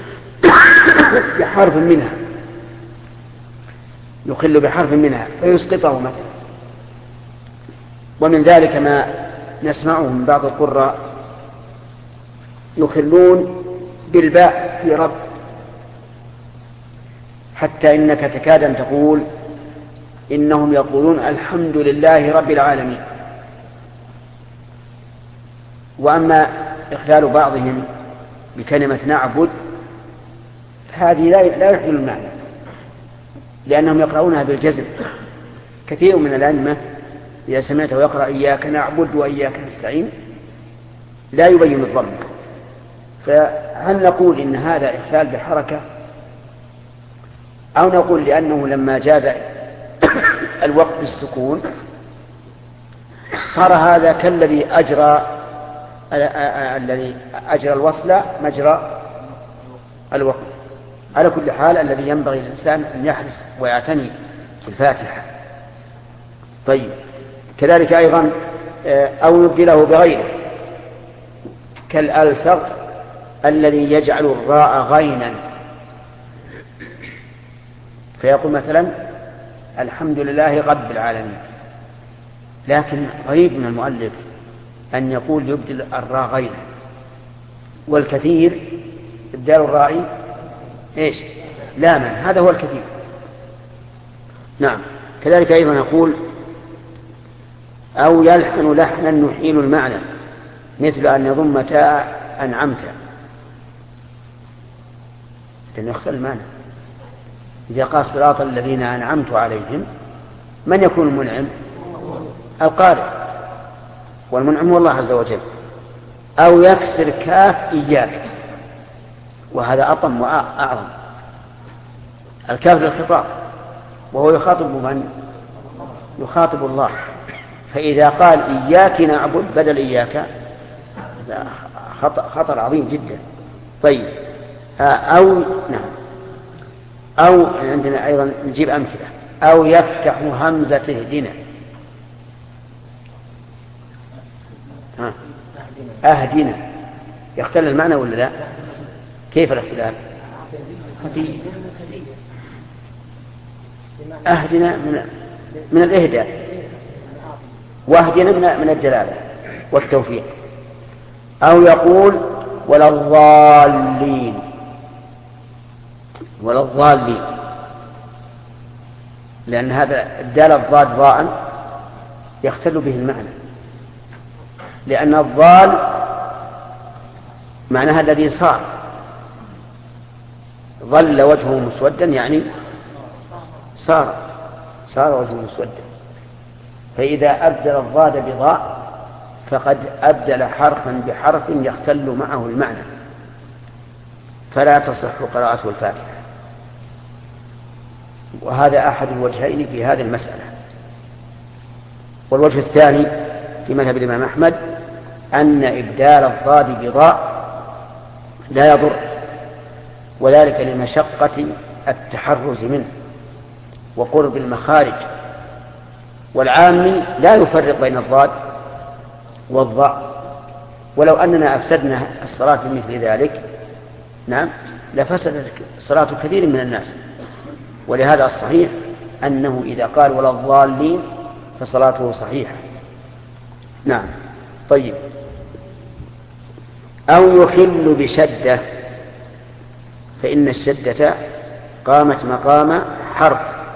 بحرف منها، يخل بحرف منها فيسقطه مثلا. ومن ذلك ما نسمعه من بعض القراء يخلون بالباء في رب، حتى إنك تكاد أن تقول إنهم يقولون الحمد لله رب العالمين. وأما إخلال بعضهم بكلمة نعبد فهذه لا يحمل المعنى، لأنهم يقرؤونها بالجزم. كثير من الأئمة إذا سمعته يقرأ إياك نعبد وإياك نستعين لا يبين الضم. فهل نقول إن هذا إخلال بحركة، أو نقول لأنه لما جاز الوقت بالسكون صار هذا كالذي أجرى الذي أجرى الوصل مجرى الوقت. على كل حال الذي ينبغي الإنسان أن يحرص ويعتني بالفاتحة. طيب كذلك أيضا أو يبدله بغيره، كالألسغ الذي يجعل الراء غينا، فيقول مثلا الحمد لله رب العالمين، لكن غريب من المؤلف أن يقول يبدل الراء غينا، والكثير إبدال الراء إيش؟ لاما، هذا هو الكثير. نعم. كذلك أيضا يقول أو يلحن لحنا نحيل المعنى، مثل أن يضم تاء أنعمت، لأنه يختل المعنى. إذا قال صراط الذين أنعمت عليهم، من يكون المنعم؟ القارئ، والمنعم هو الله عز وجل. أو يكسر كاف إياك، وهذا أطم وأعظم. الكاف للخطاب، وهو يخاطب من؟ يخاطب الله. فإذا قال إياك نعبد بدل إياك، خطر عظيم جدا. طيب. أو نعم أو عندنا أيضا نجيب أمثلة. أو يفتح همزة اهدنا، أهدنا، يختل المعنى ولا لا؟ كيف الاختلاف؟ أهدنا من من الإهداء، واهدنا من من الدلالة والتوفيق. أو يقول ولا الضالين، ولا الضالين، لأن هذا الدال الضاد ضاء يختل به المعنى، لأن الضال معناها الذي صار، ظل وجهه مسودا يعني صار صار وجهه مسودا. فإذا أبدل الضاد بضاء فقد أبدل حرفا بحرف يختل معه المعنى، فلا تصح قراءته الفاتحة. وهذا أحد الوجهين في هذه المسألة. والوجه الثاني في مذهب الإمام أحمد أن إبدال الضاد بضاء لا يضر، وذلك لمشقة التحرز منه وقرب المخارج، والعامي لا يفرق بين الضاد والضاء. ولو أننا أفسدنا الصلاة بمثل ذلك نعم لفسدت صلاة كثير من الناس. ولهذا الصحيح أنه إذا قال ولا الضالين فصلاته صحيحة. نعم. طيب. أو يخل بشدة، فإن الشدة قامت مقام حرف،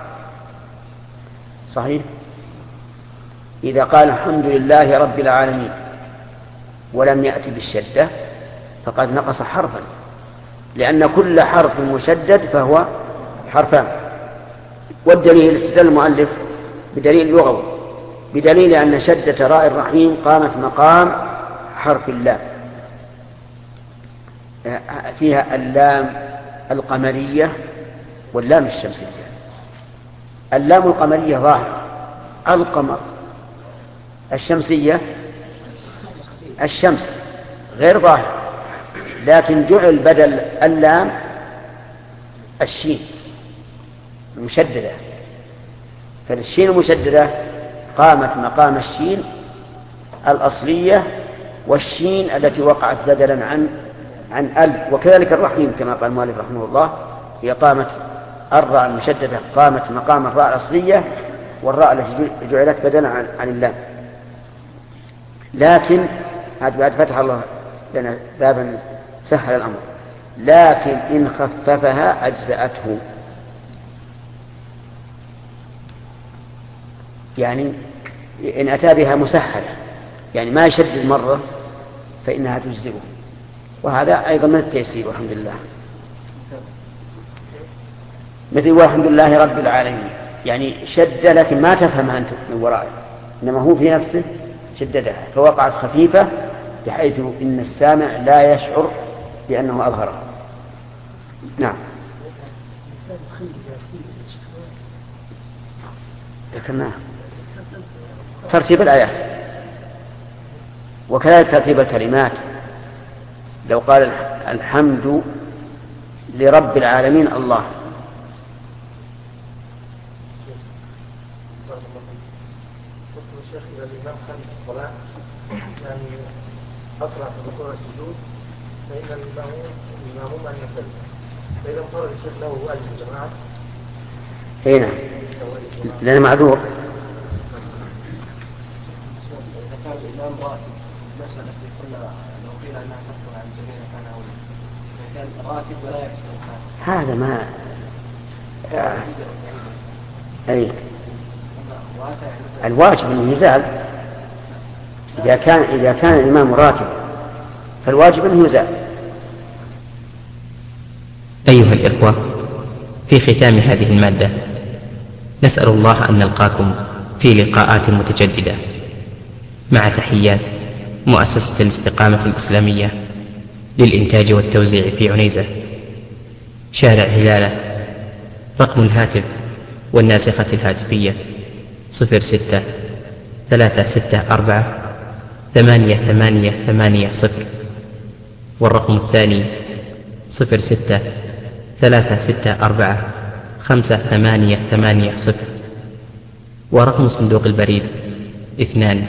صحيح. إذا قال الحمد لله رب العالمين ولم يأتي بالشدة فقد نقص حرفا، لأن كل حرف مشدد فهو حرفان. والدليل استدل المؤلف بدليل لغوي، بدليل أن شدة راء الرحيم قامت مقام حرف اللام، فيها اللام القمرية واللام الشمسية. اللام القمرية ظاهرة القمر، الشمسية الشمس غير ظاهرة، لكن جعل بدل اللام الشين المشددة، فالشين المشددة قامت مقام الشين الأصلية والشين التي وقعت بدلا عن عن ال. وكذلك الرحيم كما قال المؤلف رحمه الله، هي قامت الراء المشددة قامت مقام الراء الأصلية والراء التي جعلت بدلا عن, عن اللام. لكن هذا بعد فتح الله لنا بابا سهل الأمر، لكن إن خففها أجزأته، يعني إن أتى بها مسهلة يعني ما يشدد مرة فإنها تجزئه، وهذا أيضا من التيسير والحمد لله. مثل والحمد لله رب العالمين، يعني شد لكن ما تفهمها أنت من ورائه، إنما هو في نفسه شددها فوقعت خفيفة بحيث إن السامع لا يشعر بأنه أظهرها. نعم. ذكرناه ترتيب الآيات وكذلك ترتيب الكلمات. لو قال الحمد لرب العالمين الله، الشيخ إذا الإمام خالف الصلاة يعني أسرع في الركوع والسجود فإن المأموم أن يسلم. فإذا انفرد الشيخ له واجب الجماعة. أي نعم. لأنه معذور. إذا كان الإمام راتب مسألة قلنا لو قيل أنها تخرج عن الجميع كان أولى. إذا كان راتب ولا يحسن هذا ما آه. أي الواجب أنه يزال. إذا كان إذا كان الإمام راتب فالواجب أنه يزال. أيها الإخوة، في ختام هذه المادة نسأل الله أن نلقاكم في لقاءات متجددة مع تحيات مؤسسة الاستقامة الإسلامية للإنتاج والتوزيع في عنيزة، شارع هلالة. رقم الهاتف والناسخة الهاتفية صفر ستة ثلاثة ستة أربعة ثمانية ثمانية ثمانية صفر، والرقم الثاني صفر ستة ثلاثة ستة أربعة خمسة ثمانية ثمانية صفر، ورقم صندوق البريد اثنان.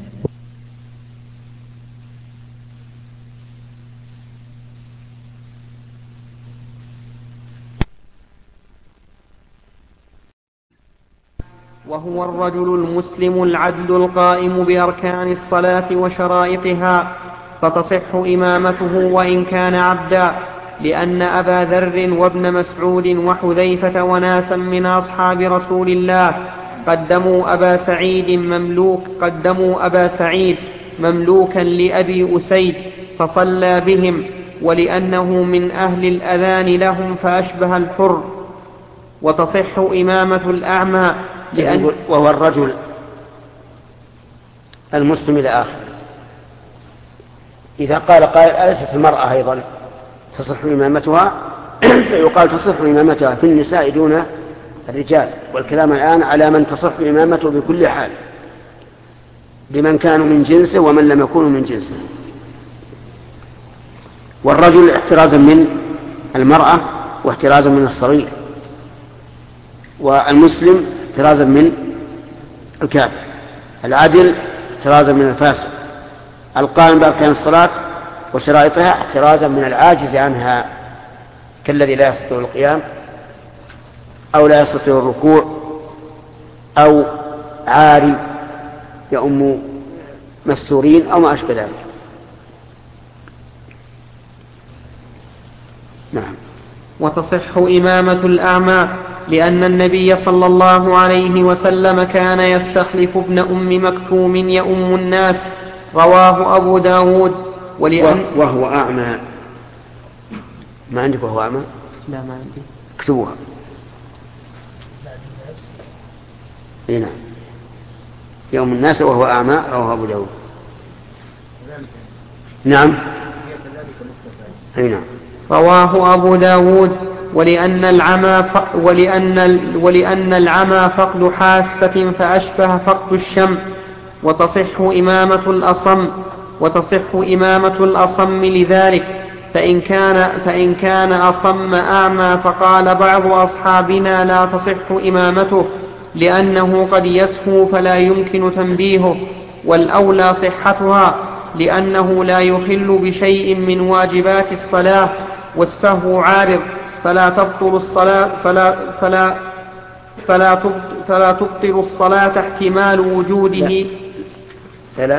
وهو الرجل المسلم العدل القائم بأركان الصلاة وشرائطها، فتصح إمامته وإن كان عبدا، لأن أبا ذر وابن مسعود وحذيفة وناسا من أصحاب رسول الله قدموا أبا سعيد مملوك قدموا أبا سعيد مملوكا لأبي أسيد فصلى بهم، ولأنه من أهل الأذان لهم فأشبه الحر. وتصح إمامة الأعمى لأن وهو الرجل المسلم إلى آخر. إذا قال قائل أليست المرأة أيضا تصح إمامتها؟ فيقال تصح إمامتها في النساء دون الرجال، والكلام الآن على من تصح إمامته بكل حال، بمن كانوا من جنسه ومن لم يكونوا من جنسه. والرجل احترازا من المرأة واحترازا من الصغير، والمسلم احترازا من الكافر، العدل احترازا من الفاسق، القائم بأركان الصلاة وشرائطها احترازا من العاجز عنها، كالذي لا يستطيع القيام أو لا يستطيع الركوع أو عاري يؤم مستورين أو ما أشبه ذلك. نعم. وتصح إمامة الأعمى لأن النبي صلى الله عليه وسلم كان يستخلف ابن أم مكتوم يؤم الناس، رواه أبو داود. ولأن وهو أعمى. ما عندك وهو أعمى؟ لا ما عندي. اكتبوها. هنا يوم الناس وهو أعمى، رواه أبو داود. نعم. هنا رواه أبو داود. ولأن العمى ف... ولأن ال... ولأن العمى فقد حاسة فأشبه فقد الشم. وتصح إمامة الأصم وتصح إمامة الأصم لذلك، فإن كان فإن كان أصم أعمى فقال بعض أصحابنا لا تصح إمامته لأنه قد يسهو فلا يمكن تنبيهه، والأولى صحتها لأنه لا يخل بشيء من واجبات الصلاة، والسهو عارض فلا تبطل الصلاة فلا فلا فلا تبطل, فلا تبطل الصلاة احتمال وجوده. فلا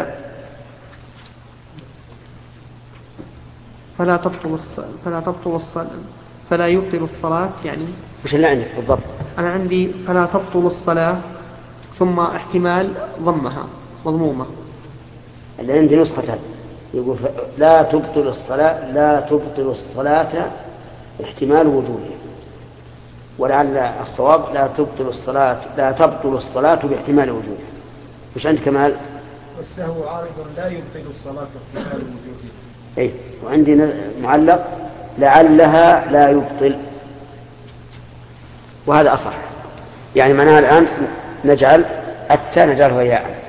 فلا تبطل الصلاة فلا تبطل الصلاة فلا يبطل الصلاة. يعني وش اللي عندك بالضبط؟ أنا عندي فلا تبطل الصلاة ثم احتمال ضمها مضمومة. اللي عندي نسخة هذا يقول لا تبطل الصلاة لا تبطل الصلاة احتمال وجوده، ولعل الصواب لا تبطل الصلاة لا تبطل الصلاة باحتمال وجوده. وش عندك كمال؟ والسهو عارض لا يبطل الصلاة باحتمال وجوده. ايه، وعندي معلق لعلها لا يبطل، وهذا أصح. يعني معناها الآن نجعل التاء نجعله ياء.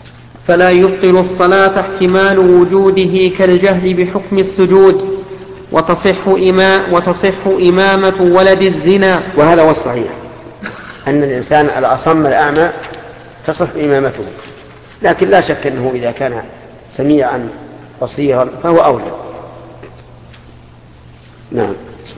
فلا يبطل الصلاة احتمال وجوده كالجهل بحكم السجود. وتصح, إما وتصح إمامة ولد الزنا. وهذا هو الصحيح، أن الإنسان الأصم الأعمى تصح إمامته، لكن لا شك أنه إذا كان سميعا بصيرا فهو أولى. نعم.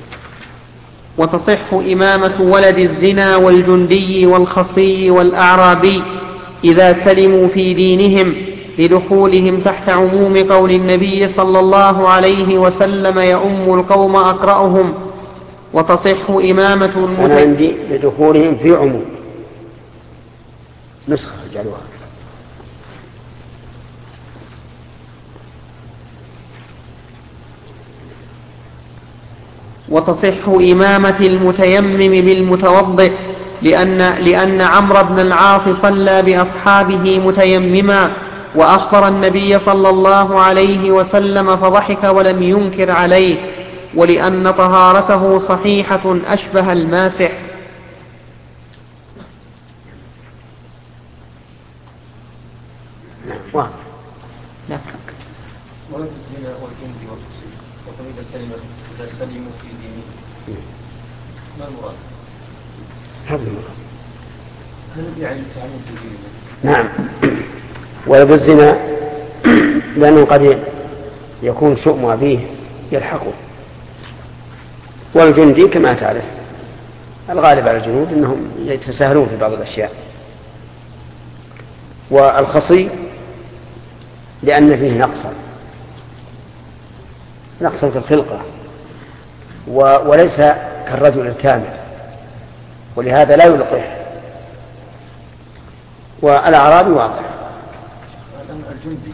وتصح إمامة ولد الزنا والجندي والخصي والأعرابي إذا سلموا في دينهم لدخولهم تحت عموم قول النبي صلى الله عليه وسلم يؤم القوم أقرأهم. وتصح إمامة المتين. أنا عندي لدخولهم في عموم نسخة جعلوها. وتصح إمامة المتيمم بالمتوضئ لأن, لأن عمرو بن العاص صلى بأصحابه متيمما وأخبر النبي صلى الله عليه وسلم فضحك ولم ينكر عليه، ولأن طهارته صحيحة أشبه الماسح. لا. ولد الزنا والجند والخصي وقل إذا سلموا إذا سلموا في دينهم ما المراد؟ هذا المراد. هل يعني التعامل في دينهم؟ نعم. ولد الزنا لأنه قد يكون شؤم أبيه يلحقه، والجندي كما تعرف الغالب على الجنود أنهم يتساهلون في بعض الأشياء، والخصي لأن فيه نقصا نقصا في الخلقة وليس كالرجل الكامل، ولهذا لا يلقح. والأعرابي واضح. الجندي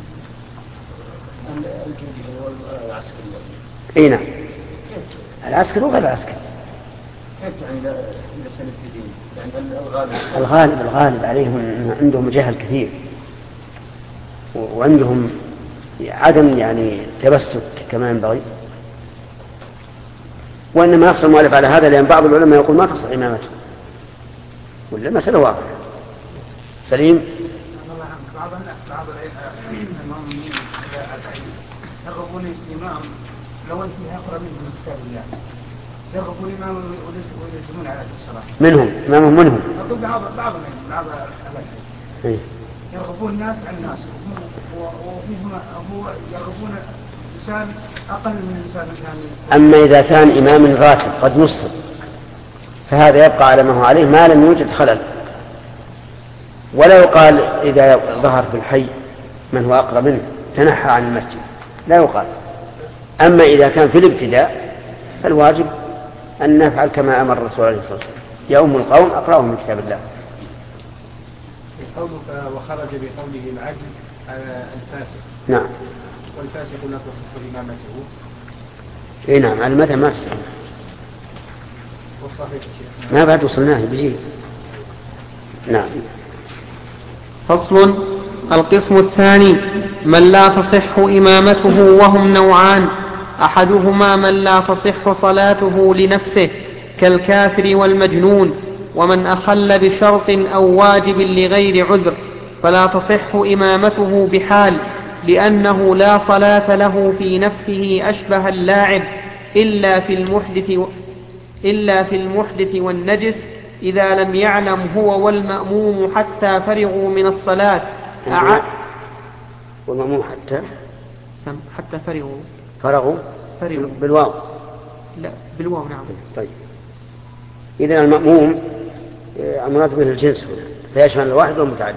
الجندي هو العسكري. اي نعم، العسكري وغير العسكري. كيف يعني إذا سلم في دين؟ يعني الغالب الغالب الغالب عليهم عندهم جهل كثير، وعندهم عدم يعني تبسط كما ينبغي. وإنما يصل المؤلف على هذا لأن بعض العلماء يقول ما تصح إمامته، ولا مسألة واضحة. سليم. بعض بعض المؤمنين يرغبون الإمام لو أنت أقرأ منه من كتاب الله، يرغبون الإمام ويلزمون على الصلاة منهم إمامهم منهم أقول بعض بعض بعض الأشياء يرغبون الناس عن الناس، وفيهم هو يرغبون إنسان أقل من إنسان ثاني. أما إذا كان إمام راتب قد نصب فهذا يبقى على ما هو عليه ما لم يوجد خلل، ولا يقال إذا ظهر في الحي من هو أقرب منه تنحى عن المسجد، لا يقال. أما إذا كان في الابتداء فالواجب أن نفعل كما أمر الرسول عليه الصلاة والسلام يؤم القوم أقرأهم من كتاب الله. قولك وخرج بقوله العدل على الفاسق. نعم. والفاسق لا تصح إمامته. إيه نعم، على المذهب ما في سنة. ما بعد وصلناه بجيل. نعم. فصل. القسم الثاني من لا تصح إمامته، وهم نوعان: أحدهما من لا تصح صلاته لنفسه كالكافر والمجنون، ومن أخل بشرط أو واجب لغير عذر فلا تصح إمامته بحال، لأنه لا صلاة له في نفسه أشبه اللاعب إلا في المحدث إلا في المحدث والنجس إذا لم يعلم هو والمأموم حتى فرغوا من الصلاة. أع... والمأموم حتى سم حتى فرغوا فرغوا فرغوا بالواو. لا بالواو. نعم. طيب إذن المأموم المراد به الجنس هنا فيشمل الواحد والمتعدد.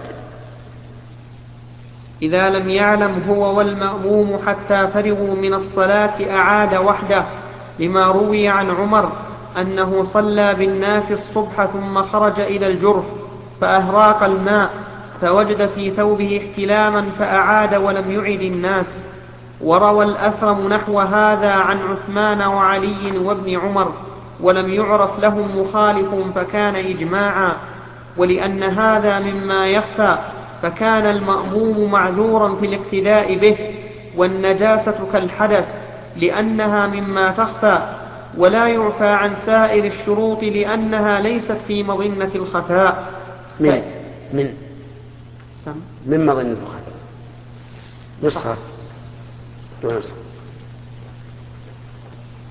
إذا لم يعلم هو والمأموم حتى فرغوا من الصلاة أعاد وحده، لما روي عن عمر أنه صلى بالناس الصبح ثم خرج إلى الجرف فأهراق الماء فوجد في ثوبه احتلاما فأعاد ولم يعد الناس. وروى الأثرم نحو هذا عن عثمان وعلي وابن عمر ولم يعرف لهم مخالف فكان إجماعا. ولأن هذا مما يخفى فكان المأموم معذورا في الاقتداء به، والنجاسة كالحدث لأنها مما تخفى، ولا يعفى عن سائر الشروط لأنها ليست في مظنة الخفاء. من من سم. من مظنة الخفاء نسخة نسخة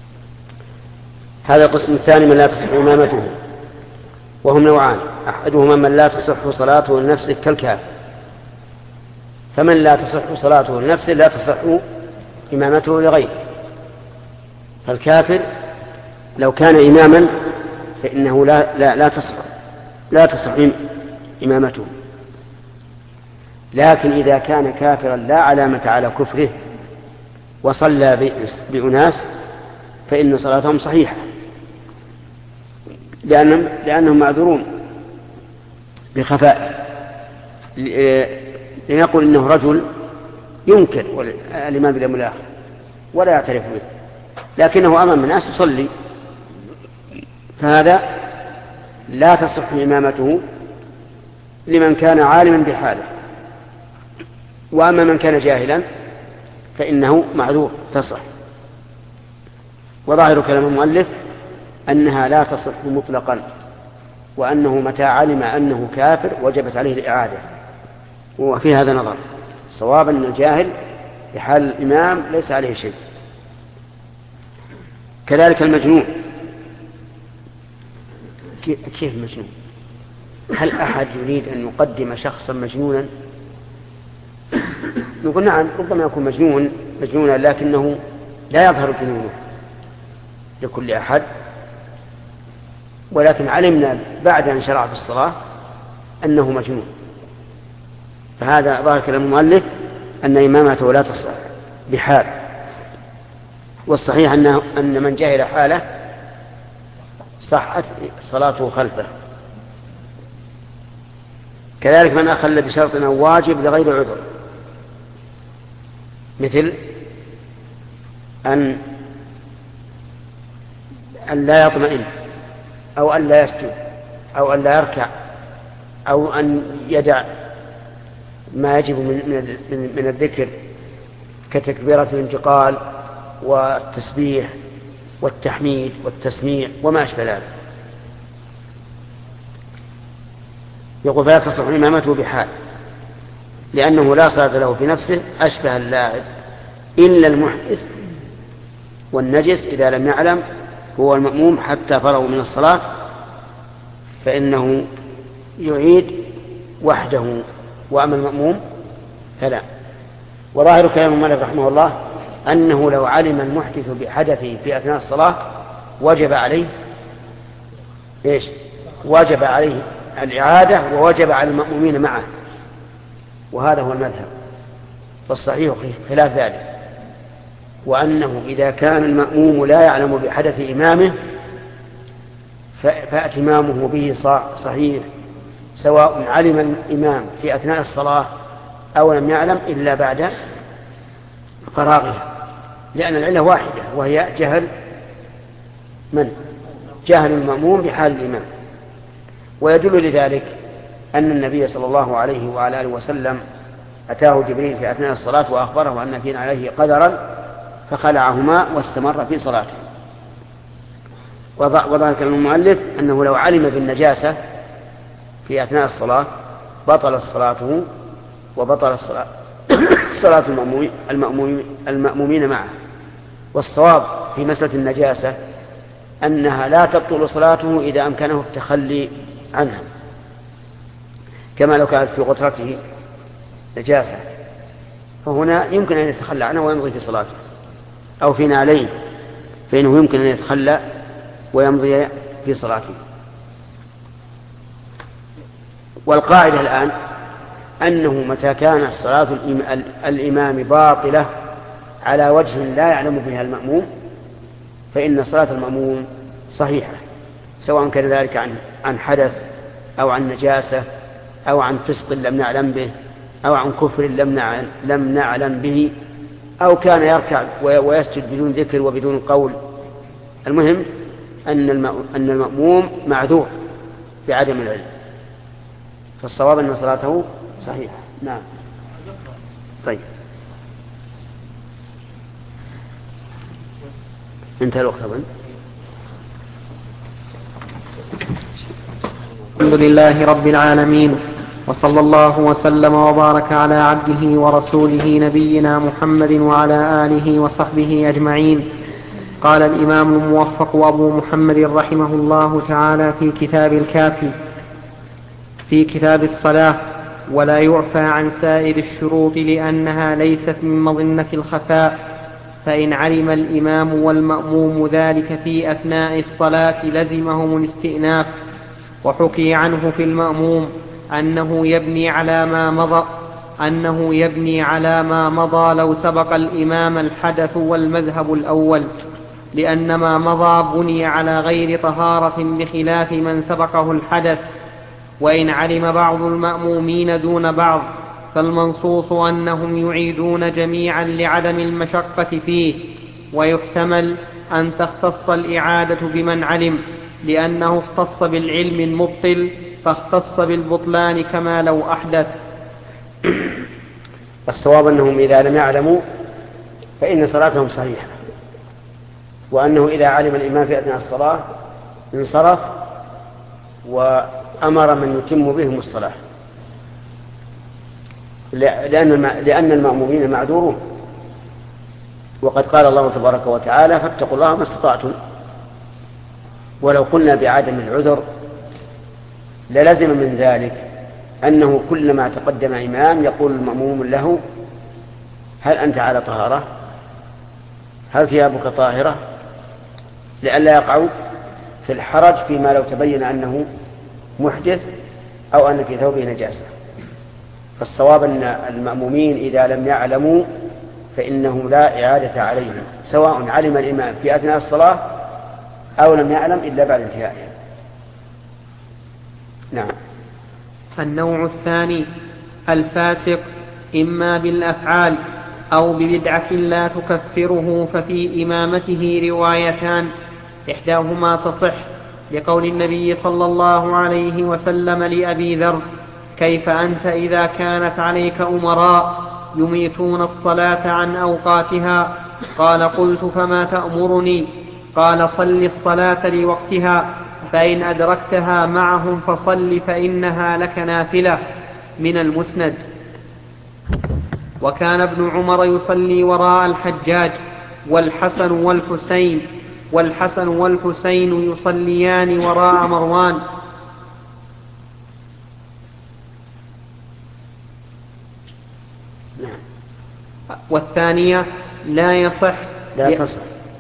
هذا القسم الثاني من لا تصح إمامته، وهم نوعان: أحدهما من لا تصح صلاته لنفسه كالكافر، فمن لا تصح صلاته لنفسه لا تصح إمامته لغيره. فالكافر لو كان إماما فإنه لا, لا, لا تصح لا تصح إمامته، لكن إذا كان كافرا لا علامة على كفره وصلى بأناس فإن صلاتهم صحيحة، لأنهم, لأنهم معذورون بخفاء. لنقول إنه رجل ينكر الإمام باليوم الآخر ولا يعترف به، لكنه أمام الناس يصلي، فهذا لا تصح إمامته لمن كان عالما بحاله. وأما من كان جاهلا فإنه معذور تصح. وظاهر كلام المؤلف أنها لا تصح مطلقا، وأنه متى علم أنه كافر وجبت عليه الإعادة، وفي هذا نظر. صواب أن الجاهل بحال الإمام ليس عليه شيء. كذلك المجنون. كيف مجنون؟ هل أحد يريد أن يقدم شخصا مجنونا؟ نقول نعم، ربما يكون مجنون مجنونا لكنه لا يظهر جنونه لكل أحد، ولكن علمنا بعد أن شرع في الصلاة أنه مجنون، فهذا ظاهر كلام المؤلف أن إمامته لا تصح بحال. والصحيح أنه أن من جاهل حاله صحت صلاته خلفه. كذلك من أخل بشرط أو واجب لغير عذر، مثل أن أن لا يطمئن أو أن لا يسجد أو أن لا يركع أو أن يدع ما يجب من من الذكر كتكبيرة الانتقال والتسبيح والتحميد والتسميع وما أشبه ذلك. يقول فلا تصح إمامته بحال، لأنه لا صلاة له في نفسه أشبه اللاعب إلا المحدث والنجس إذا لم يعلم هو المأموم حتى فرغوا من الصلاة فإنه يعيد وحده، وأما المأموم فلا. وظاهر كلام المؤلف رحمه الله أنه لو علم المحدث بحدثه في أثناء الصلاة وجب عليه إيش؟ وجب عليه الإعادة ووجب على المأمومين معه، وهذا هو المذهب. فالصحيح خلاف ذلك، وأنه إذا كان المأموم لا يعلم بحدث إمامه فاتمامه به صحيح، سواء علم الإمام في أثناء الصلاة أو لم يعلم إلا بعد فراغها، لأن العلة واحدة وهي جهل من؟ جهل المأموم بحال الإمام. ويدل لذلك أن النبي صلى الله عليه وعلى آله وسلم أتاه جبريل في أثناء الصلاة وأخبره أن فيه عليه قدرا فخلعهما واستمر في صلاته. وذلك المؤلف أنه لو علم بالنجاسة في أثناء الصلاة بطل صلاته وبطل الصلاة صلاة المأمومين معه. والصواب في مسألة النجاسة أنها لا تبطل صلاته إذا أمكنه التخلي عنها، كما لو كانت في غترته نجاسة فهنا يمكن أن يتخلى عنها ويمضي في صلاته، أو في نعلين فإنه يمكن أن يتخلى ويمضي في صلاته. والقاعدة الآن أنه متى كان صلاة الإمام باطلة على وجه لا يعلم بها المأموم فإن صلاة المأموم صحيحة، سواء كان ذلك عن عن حدث أو عن نجاسة أو عن فسق لم نعلم به أو عن كفر لم نعلم, لم نعلم به أو كان يركع ويسجد بدون ذكر وبدون قول. المهم أن أن المأموم معذور بعدم العلم، فالصواب أن صلاته صحيحة. نعم. طيب انتهى الوقت أظن. الحمد لله رب العالمين، وصلى الله وسلم وبارك على عبده ورسوله نبينا محمد وعلى آله وصحبه أجمعين. قال الإمام الموفق أبو محمد رحمه الله تعالى في كتاب الكافي في كتاب الصلاة: ولا يعفى عن سائر الشروط لأنها ليست من مظنة الخفاء، فإن علم الإمام والمأموم ذلك في أثناء الصلاة لزمهم الاستئناف. وحكي عنه في المأموم أنه يبني على ما مضى أنه يبني على ما مضى لو سبق الإمام الحدث والمذهب الأول، لأن ما مضى بني على غير طهارة بخلاف من سبقه الحدث. وإن علم بعض المأمومين دون بعض فالمنصوص أنهم يعيدون جميعا لعدم المشقة فيه، ويحتمل أن تختص الإعادة بمن علم، لأنه اختص بالعلم المبطل فاختص بالبطلان كما لو أحدث. الصواب أنهم إذا لم يعلموا فإن صلاتهم صحيحة، وأنه إذا علم الإمام في أثناء الصلاة انصرف وأمر من يتم بهم الصلاة، لأن المأمومين معذورون، وقد قال الله تبارك وتعالى: فاتقوا الله ما استطعتم. ولو قلنا بعدم العذر للزم من ذلك أنه كلما تقدم إمام يقول المأموم له: هل أنت على طهارة؟ هل ثيابك طاهرة؟ لئلا يقعوا في الحرج فيما لو تبين أنه محدث أو أن في ثوبه نجاسة. فالصواب أن المأمومين إذا لم يعلموا فإنه لا إعادة عليهم، سواء علم الإمام في أثناء الصلاة أو لم يعلم إلا بعد انتهائها. نعم. النوع الثاني: الفاسق إما بالأفعال أو ببدعة لا تكفره، ففي إمامته روايتان، إحداهما تصح لقول النبي صلى الله عليه وسلم لأبي ذر: كيف أنت إذا كانت عليك أمراء يميتون الصلاة عن أوقاتها؟ قال: قلت: فما تأمرني؟ قال: صل الصلاة لوقتها، فإن أدركتها معهم فصل فإنها لك نافلة. من المسند. وكان ابن عمر يصلي وراء الحجاج والحسن والحسين والحسن والحسين يصليان وراء مروان. والثانية لا يصح لا تصح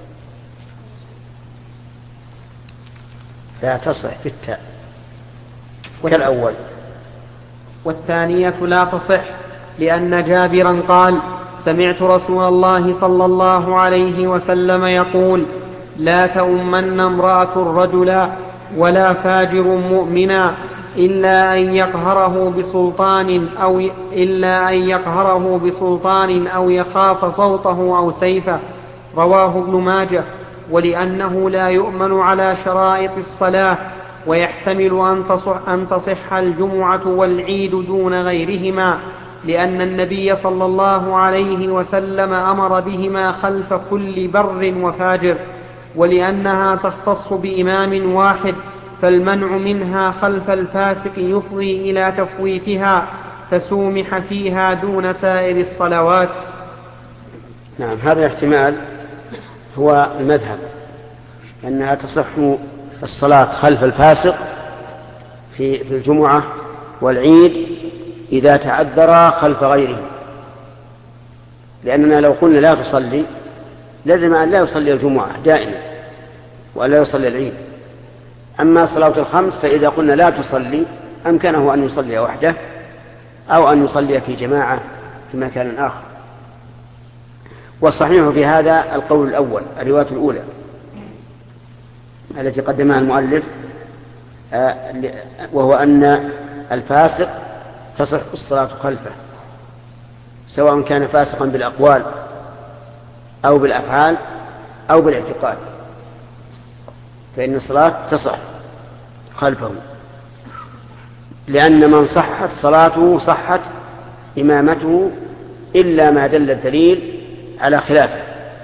لا تصح في التاء كالأول. والثانية لا تصح لأن جابرا قال: سمعت رسول الله صلى الله عليه وسلم يقول: لا تؤمن امرأة رجلا ولا فاجر مؤمنا إلا أن يقهره بسلطان أو إلا أن يقهره بسلطان أو يخاف صوته أو سيفه. رواه ابن ماجه. ولأنه لا يؤمن على شرائط الصلاة، ويحتمل أن تصح, أن تصح الجمعة والعيد دون غيرهما، لأن النبي صلى الله عليه وسلم أمر بهما خلف كل بر وفاجر، ولأنها تختص بإمام واحد، فالمنع منها خلف الفاسق يفضي إلى تفويتها، فسومح فيها دون سائر الصلوات. نعم، هذا الاحتمال هو المذهب، أنها تصح الصلاة خلف الفاسق في الجمعة والعيد إذا تعذر خلف غيره، لأننا لو قلنا لا تصلي لازم أن لا يصلي الجمعة دائما ولا يصلي العيد. أما صلاة الخمس فإذا قلنا لا تصلي أمكنه أن يصلي وحده أو أن يصلي في جماعة في مكان آخر. والصحيح في هذا القول الأول، الرواية الأولى التي قدمها المؤلف، وهو أن الفاسق تصح الصلاة خلفه، سواء كان فاسقا بالأقوال أو بالأفعال أو بالاعتقاد، فإن الصلاة تصح خلفه، لأن من صحت صلاته صحت إمامته إلا ما دل الدليل على خلافه.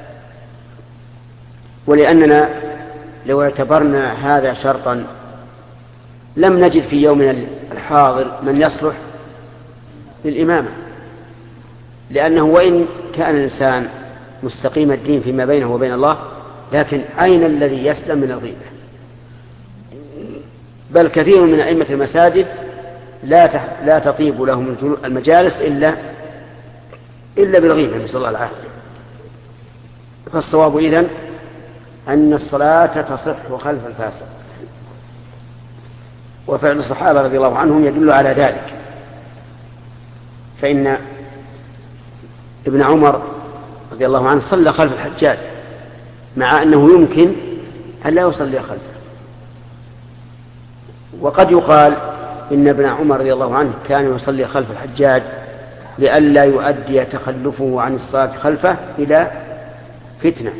ولأننا لو اعتبرنا هذا شرطا لم نجد في يومنا الحاضر من يصلح للإمامة، لأنه وإن كان الإنسان مستقيم الدين فيما بينه وبين الله لكن أين الذي يسلم من الغيبة؟ بل كثير من أئمة المساجد لا لا تطيب لهم المجالس إلا إلا بالغيبة، نسأل الله العافية. فالصواب إذن أن الصلاة تصح خلف الفاسق، وفعل الصحابة رضي الله عنهم يدل على ذلك. فإن ابن عمر رضي الله عنه صلى خلف الحجاج مع أنه يمكن أن لا يصلي خلفه. وقد يقال إن ابن عمر رضي الله عنه كان يصلي خلف الحجاج لئلا يؤدي تخلفه عن الصلاة خلفه إلى فتنة.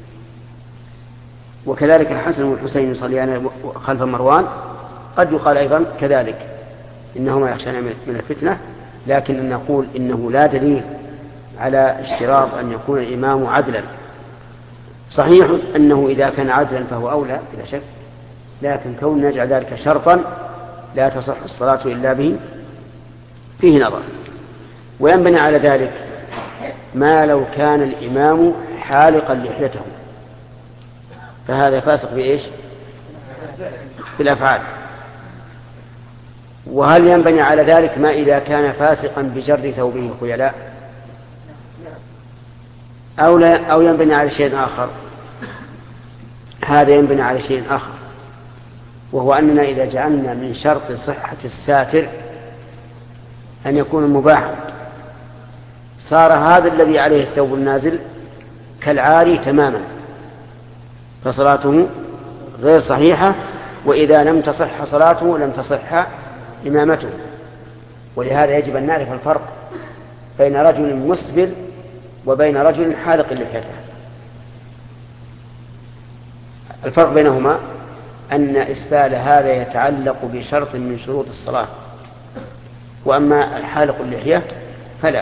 وكذلك الحسن والحسين يصليان خلف مروان، قد يقال أيضا كذلك إنهما يخشان من الفتنة. لكن نقول إنه لا دليل على اشتراط أن يكون الإمام عدلا. صحيح أنه إذا كان عدلا فهو أولى بلا شك، لكن كون نجعل ذلك شرطا لا تصح الصلاة إلا به فيه نظر. وينبني على ذلك ما لو كان الإمام حالقا لحيته، فهذا فاسق بإيش؟ بالأفعال. وهل ينبني على ذلك ما إذا كان فاسقا بجر ثوبه خيلاء؟ أو, لا أو ينبني على شيء آخر؟ هذا ينبني على شيء آخر، وهو أننا إذا جعلنا من شرط صحة الساتر أن يكون مباحا، صار هذا الذي عليه الثوب النازل كالعاري تماما، فصلاته غير صحيحة. وإذا لم تصح صلاته لم تصح إمامته. ولهذا يجب أن نعرف الفرق بين رجل مسبل وبين رجل حالق لحيته. الفرق بينهما أن إسبال هذا يتعلق بشرط من شروط الصلاة، وأما الحالق اللحية فلا.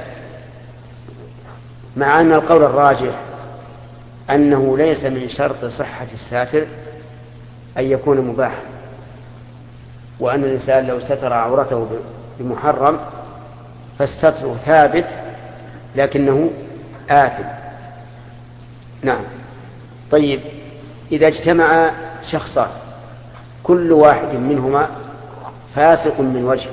مع أن القول الراجح أنه ليس من شرط صحة الساتر أن يكون مباحا، وأن الإنسان لو ستر عورته بمحرم فالستر ثابت لكنه آثم. نعم. طيب، إذا اجتمع شخصان كل واحد منهما فاسق من وجه،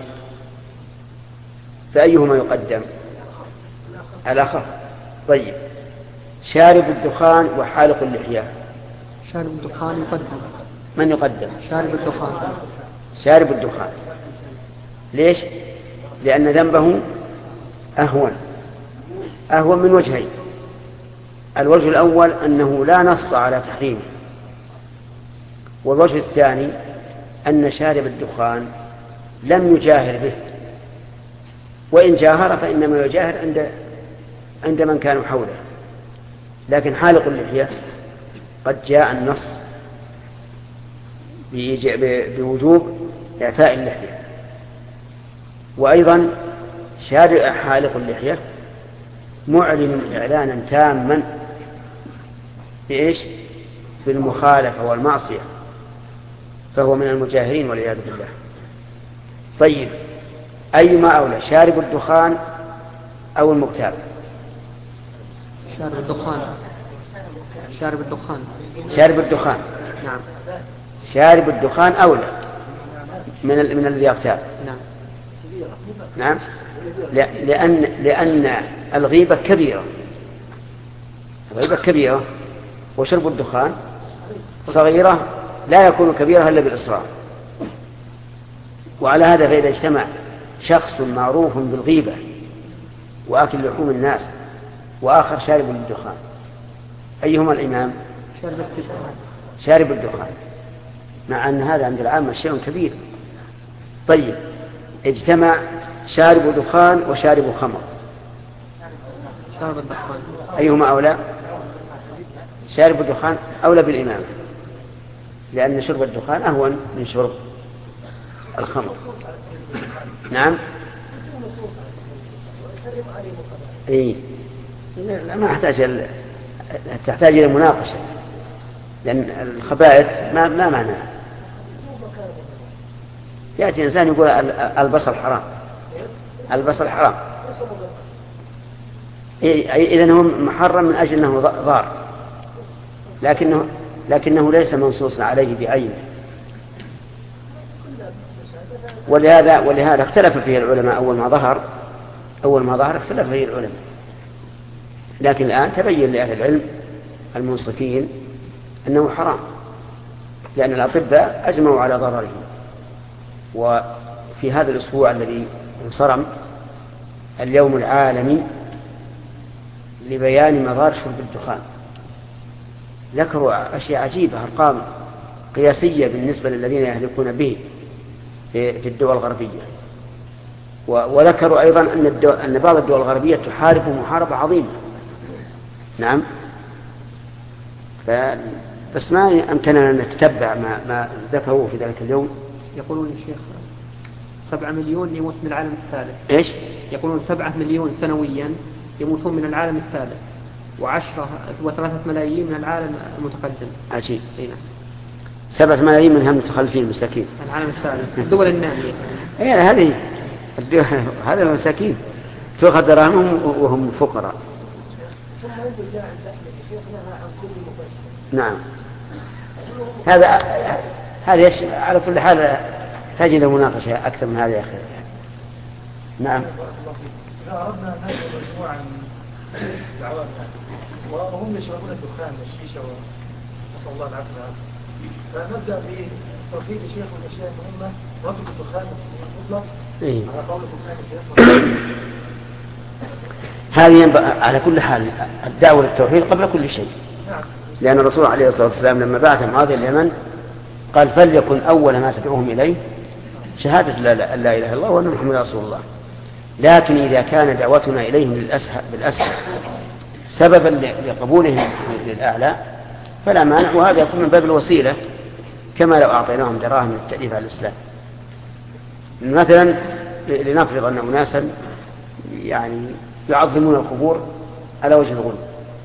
فأيهما يقدم؟ الآخر. طيب، شارب الدخان وحالق اللحية. شارب الدخان يقدم. من يقدم؟ شارب الدخان. شارب الدخان. ليش؟ لأن ذنبه أهون أهون من وجهين. الوجه الأول أنه لا نص على تحريمه، والوجه الثاني أن شارب الدخان لم يجاهر به، وإن جاهر فإنما يجاهر عند عند من كانوا حوله. لكن حالق اللحية قد جاء النص بوجوب إعفاء اللحية. وأيضا شارع حالق اللحية معلن إعلانا تاما بإيش؟ بالمخالفة والمعصية، فهو من المجاهرين والعياذ بالله. طيب، أيما أولى، شارب الدخان أو المغتاب؟ شارب الدخان. شارب الدخان. شارب الدخان. نعم. شارب الدخان أولى من من الذي يغتاب. نعم. نعم. لأن لأن الغيبة كبيرة. الغيبة كبيرة، وشرب الدخان صغيرة لا يكون كبيرة إلا بالإصرار. وعلى هذا فإذا اجتمع شخص معروف بالغيبة وآكل لحوم الناس وآخر شارب الدخان، أيهما الإمام؟ شارب الدخان. شارب الدخان، مع أن هذا عند العامة شيء كبير. طيب، اجتمع شارب دخان وشارب خمر، شارب الدخان، أيهما أولى؟ شارب الدخان أولى بالإمام، لأن شرب الدخان أهون من شرب الخمر. نعم. إيه، ما أحتاج تحتاج إلى مناقشة، لأن الخبائث ما ما معناها. يأتي إنسان يقول البصل حرام، البصل حرام، إذن هو محرم من أجل أنه ضار، لكنه لكنه ليس منصوصا عليه بعينه، ولهذا ولهذا اختلف فيه العلماء أول ما ظهر أول ما ظهر اختلف فيه العلماء، لكن الآن تبين لأهل العلم المنصفين أنه حرام، لأن الأطباء أجمعوا على ضرره. وفي هذا الأسبوع الذي انصرم اليوم العالمي لبيان مضار شرب الدخان، ذكروا أشياء عجيبة، أرقام قياسية بالنسبة للذين يهلكون به في الدول الغربية. وذكروا أيضا أن, أن بعض الدول الغربية تحارب محاربة عظيمة. نعم، بس ما أمكننا أن نتتبع ما, ما ذكروا في ذلك اليوم. يقولون الشيخ سبعة مليون يموت من العالم الثالث. إيش؟ يقولون سبعة مليون سنويا يموتون من العالم الثالث، وعشرة وثلاثة ملايين من العالم المتقدم. عجيب. سبعة ملايين منهم متخلفين مساكين. العالم الثالث الدول النامية. إيه هذه هذا المساكين تأخذ دراهمهم وهم فقراء. نعم، هذا هذا على كل حال تجد مناقشة أكثر من هذا يا أخي. نعم. إذا أردنا أن نأخذ مجموعة من دعواتنا وهم يشربون الدخان والشيشة ونسأل الله العافية والعافية، فنبدأ بتوحيد الشيخ والأشياء المهمة ونترك الدخان المطلق على قول الدخان. هذه ينبغي على كل حال الدعوة للتوحيد قبل كل شيء، لأن الرسول عليه الصلاة والسلام لما بعث معاذ اليمن قال فليكن أول ما تدعوهم إليه شهادة لا لا إله إلا الله وأن محمد رسول الله. لكن إذا كان دعوتنا إليهم بالأسهل سببا لقبولهم للأعلى فلا مانع، وهذا يكون من باب الوسيلة، كما لو أعطيناهم دراهم للتأليف على الإسلام. مثلا لنفرض أن أناسا يعني يعظمون القبور على وجه الغلو،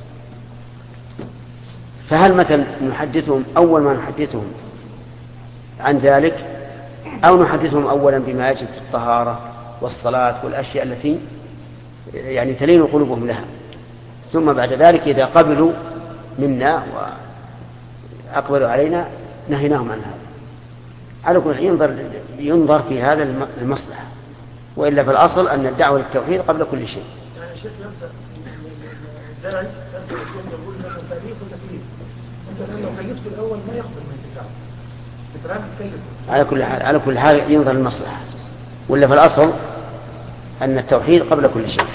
فهل مثلا نحدثهم أول ما نحدثهم عن ذلك، أو نحدثهم أولا بما يجب في الطهارة والصلاة والأشياء التي يعني تلين قلوبهم لها، ثم بعد ذلك إذا قبلوا منا وأقبلوا علينا نهيناهم عن هذا. على كل ينظر, ينظر في هذا المصلحة، وإلا في الأصل أن الدعوة للتوحيد قبل كل شيء. يعني الشيخ يبدأ الداعي يبدأ الشيخ يقول مثلا تاريخ وتكليف، أنت لو كلفت الأول ما يقبل من الدعوة، بترام تكلفه. على كل حال على كل حال ينظر المصلحة، ولا في الأصل أن التوحيد قبل كل شيء.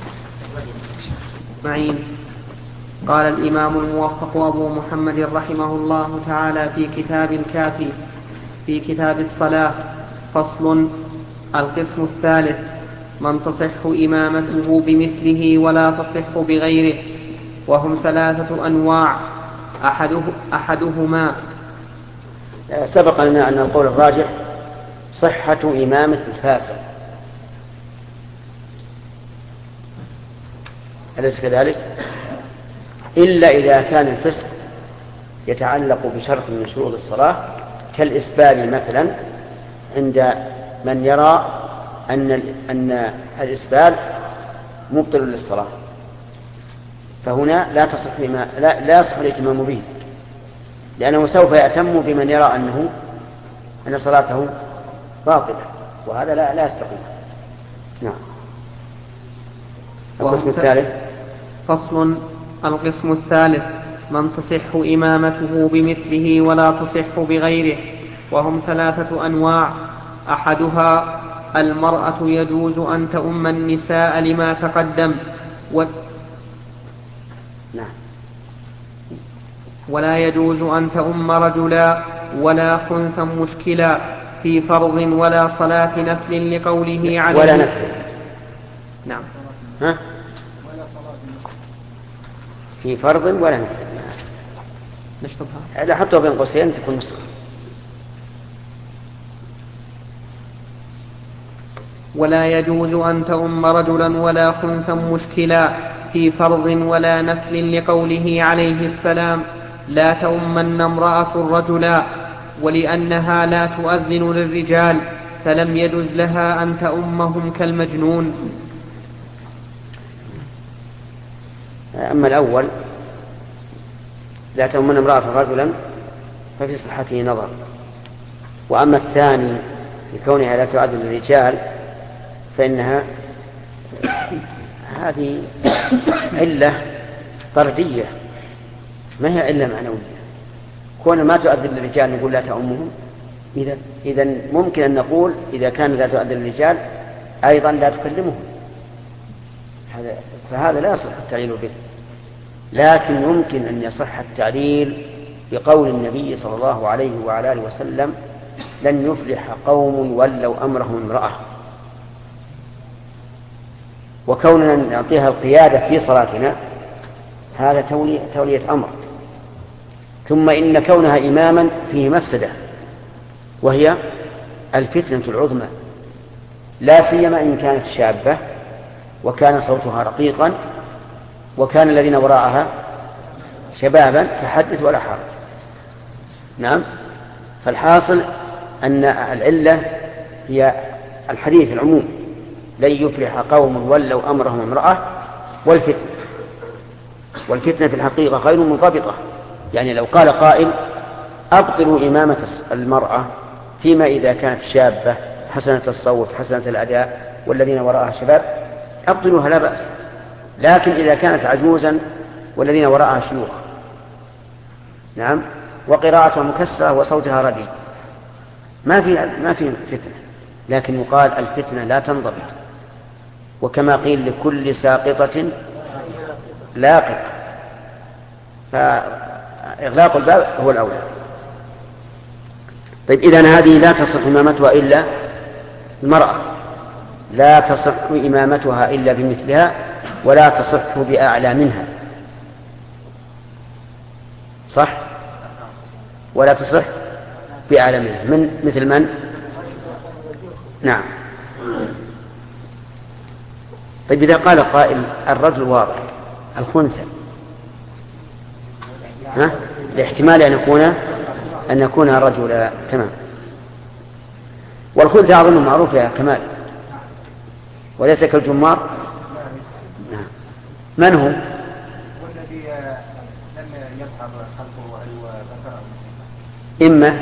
معين. قال الإمام الموفق أبو محمد رحمه الله تعالى في كتاب الكافي في كتاب الصلاة: فصل. القسم الثالث: من تصح إمامته بمثله ولا تصح بغيره، وهم ثلاثة أنواع. أحده أحدهما سبق لنا أن القول الراجح صحة إمامة الفاسق، أليس كذلك؟ إلا إذا كان الفسق يتعلق بشرط من شروط الصلاة كالإسبال مثلا، عند من يرى أن أن الإسبال مبطل للصلاة، فهنا لا تصح لا لا يصح الائتمام به، لأنه سوف يأتم بمن يرى أنه أن صلاته باطلة، وهذا لا لا يستقيم. نعم. القسم الثالث: فصل. القسم الثالث: من تصح إمامته بمثله ولا تصح بغيره، وهم ثلاثة أنواع. أحدها المرأة يجوز أن تؤم النساء لما تقدم، و... نعم. ولا يجوز أن تؤم رجلا ولا خنثا مشكلا في فرض ولا صلاة نفل لقوله عليه ولا نفل. نعم. ها؟ في فرض ولا نفل. نشطبها. لا حطها بين قوسين تكون نسخة. ولا يجوز أن تؤم رجلا ولا خنثا مشكلا في فرض ولا نفل لقوله عليه السلام: لا تؤمن امرأة رجلا، ولأنها لا تؤذن للرجال فلم يجوز لها أن تؤمهم كالمجنون. أما الأول لا تؤمن امرأة رجلا ففي صحته نظر. وأما الثاني لكونها لا تعد للرجال فإنها هذه علة طردية ما هي علة معنوية. كون ما تؤدي للرجال نقول لا تؤمهم، إذا إذا ممكن أن نقول إذا كان لا تؤدي للرجال أيضا لا تكلمهم، هذا فهذا لا يصح التعليل به. لكن يمكن أن يصح التعليل بقول النبي صلى الله عليه وعلى آله وسلم لن يفلح قوم ولوا أمرهم امرأة. وكوننا نعطيها القيادة في صلاتنا هذا تولية, تولية أمر. ثم إن كونها إماما فيه مفسدة وهي الفتنة العظمى، لا سيما إن كانت شابة وكان صوتها رقيقا وكان الذين وراءها شبابا فحدث ولا حرج. نعم. فالحاصل أن العلة هي الحديث العموم لن يفلح قوم ولوا أمرهم امرأة والفتنة. والفتنة في الحقيقة غير منضبطة، يعني لو قال قائل أبطلوا إمامة المرأة فيما إذا كانت شابة حسنة الصوت حسنة الأداء والذين وراءها شباب أبطلوها لا بأس، لكن إذا كانت عجوزا والذين وراءها شيوخ نعم وقراءتها مكسرة وصوتها رديء ما في ما في فتنة. لكن يقال الفتنة لا تنضبط، وكما قيل لكل ساقطة لاقط، فإغلاق الباب هو الأولى. طيب إذن هذه لا تصح إمامتها إلا المرأة، لا تصح إمامتها إلا بمثلها ولا تصح بأعلى منها، صح؟ ولا تصح بأعلى منها من مثل من؟ نعم. طيب إذا قال قائل الرجل واضح الخنثى، ها؟ لاحتمال أن يكون أن يكون رجلا، تمام. والخنثى أظن معروف يا كمال وليس كالجمار. نعم. من هو؟ والذي لم يظهر خلقه إما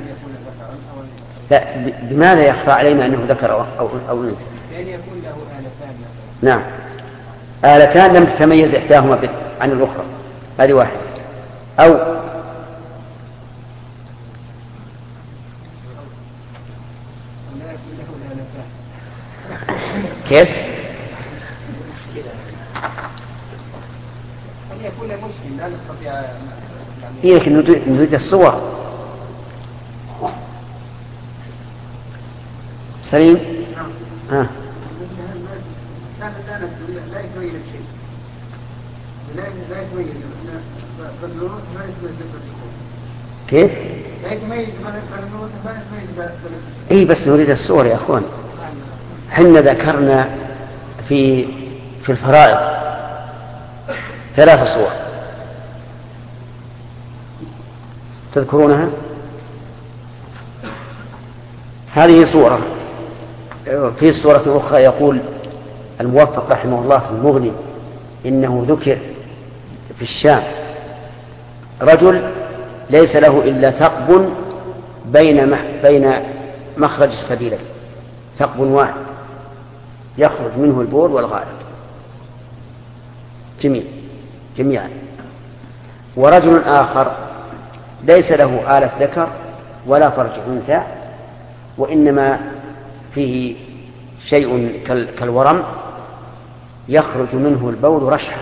لا بماذا يخفى علينا أنه ذكر أو أو أنثى؟ لأن يكون له آلتان. نعم، آلتان لم تتميز إحداهما عن الأخرى، هذه واحدة. أو كيف؟ أن يكون مشكل لا نستطيع هي لكن نريد الصور. سليم؟ ها. لا يتميز شيء، لا يتميز بالنور ما يتميز بالذكور. كيف؟ لا يتميز بالنور ما يتميز بالذكور. إيه بس نريد الصور يا أخوان. حنا ذكرنا في في الفرائض ثلاث صور تذكرونها؟ هذه صورة. في صورة أخرى يقول الموفق رحمه الله في المغني إنه ذكر في الشام رجل ليس له إلا ثقب بين بين مخرج السبيلين، ثقب واحد يخرج منه البول والغائط جميع جميعا. ورجل آخر ليس له آلة ذكر ولا فرج أنثى وإنما فيه شيء كالورم يخرج منه البول رشحا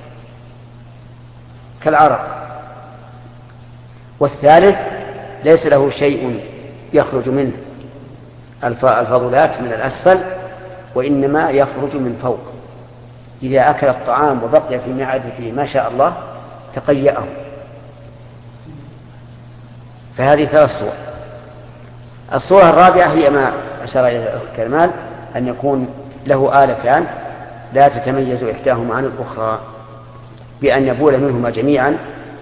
كالعرق. والثالث ليس له شيء يخرج منه الفضلات من الأسفل وإنما يخرج من فوق، إذا أكل الطعام وبقي في معدته ما شاء الله تقيأه. فهذه ثلاث صور. الصورة الرابعة هي ما أشار إليه الكمال أن يكون له آلتان لا تتميز إحداهما عن الأخرى بأن يبول منهما جميعا،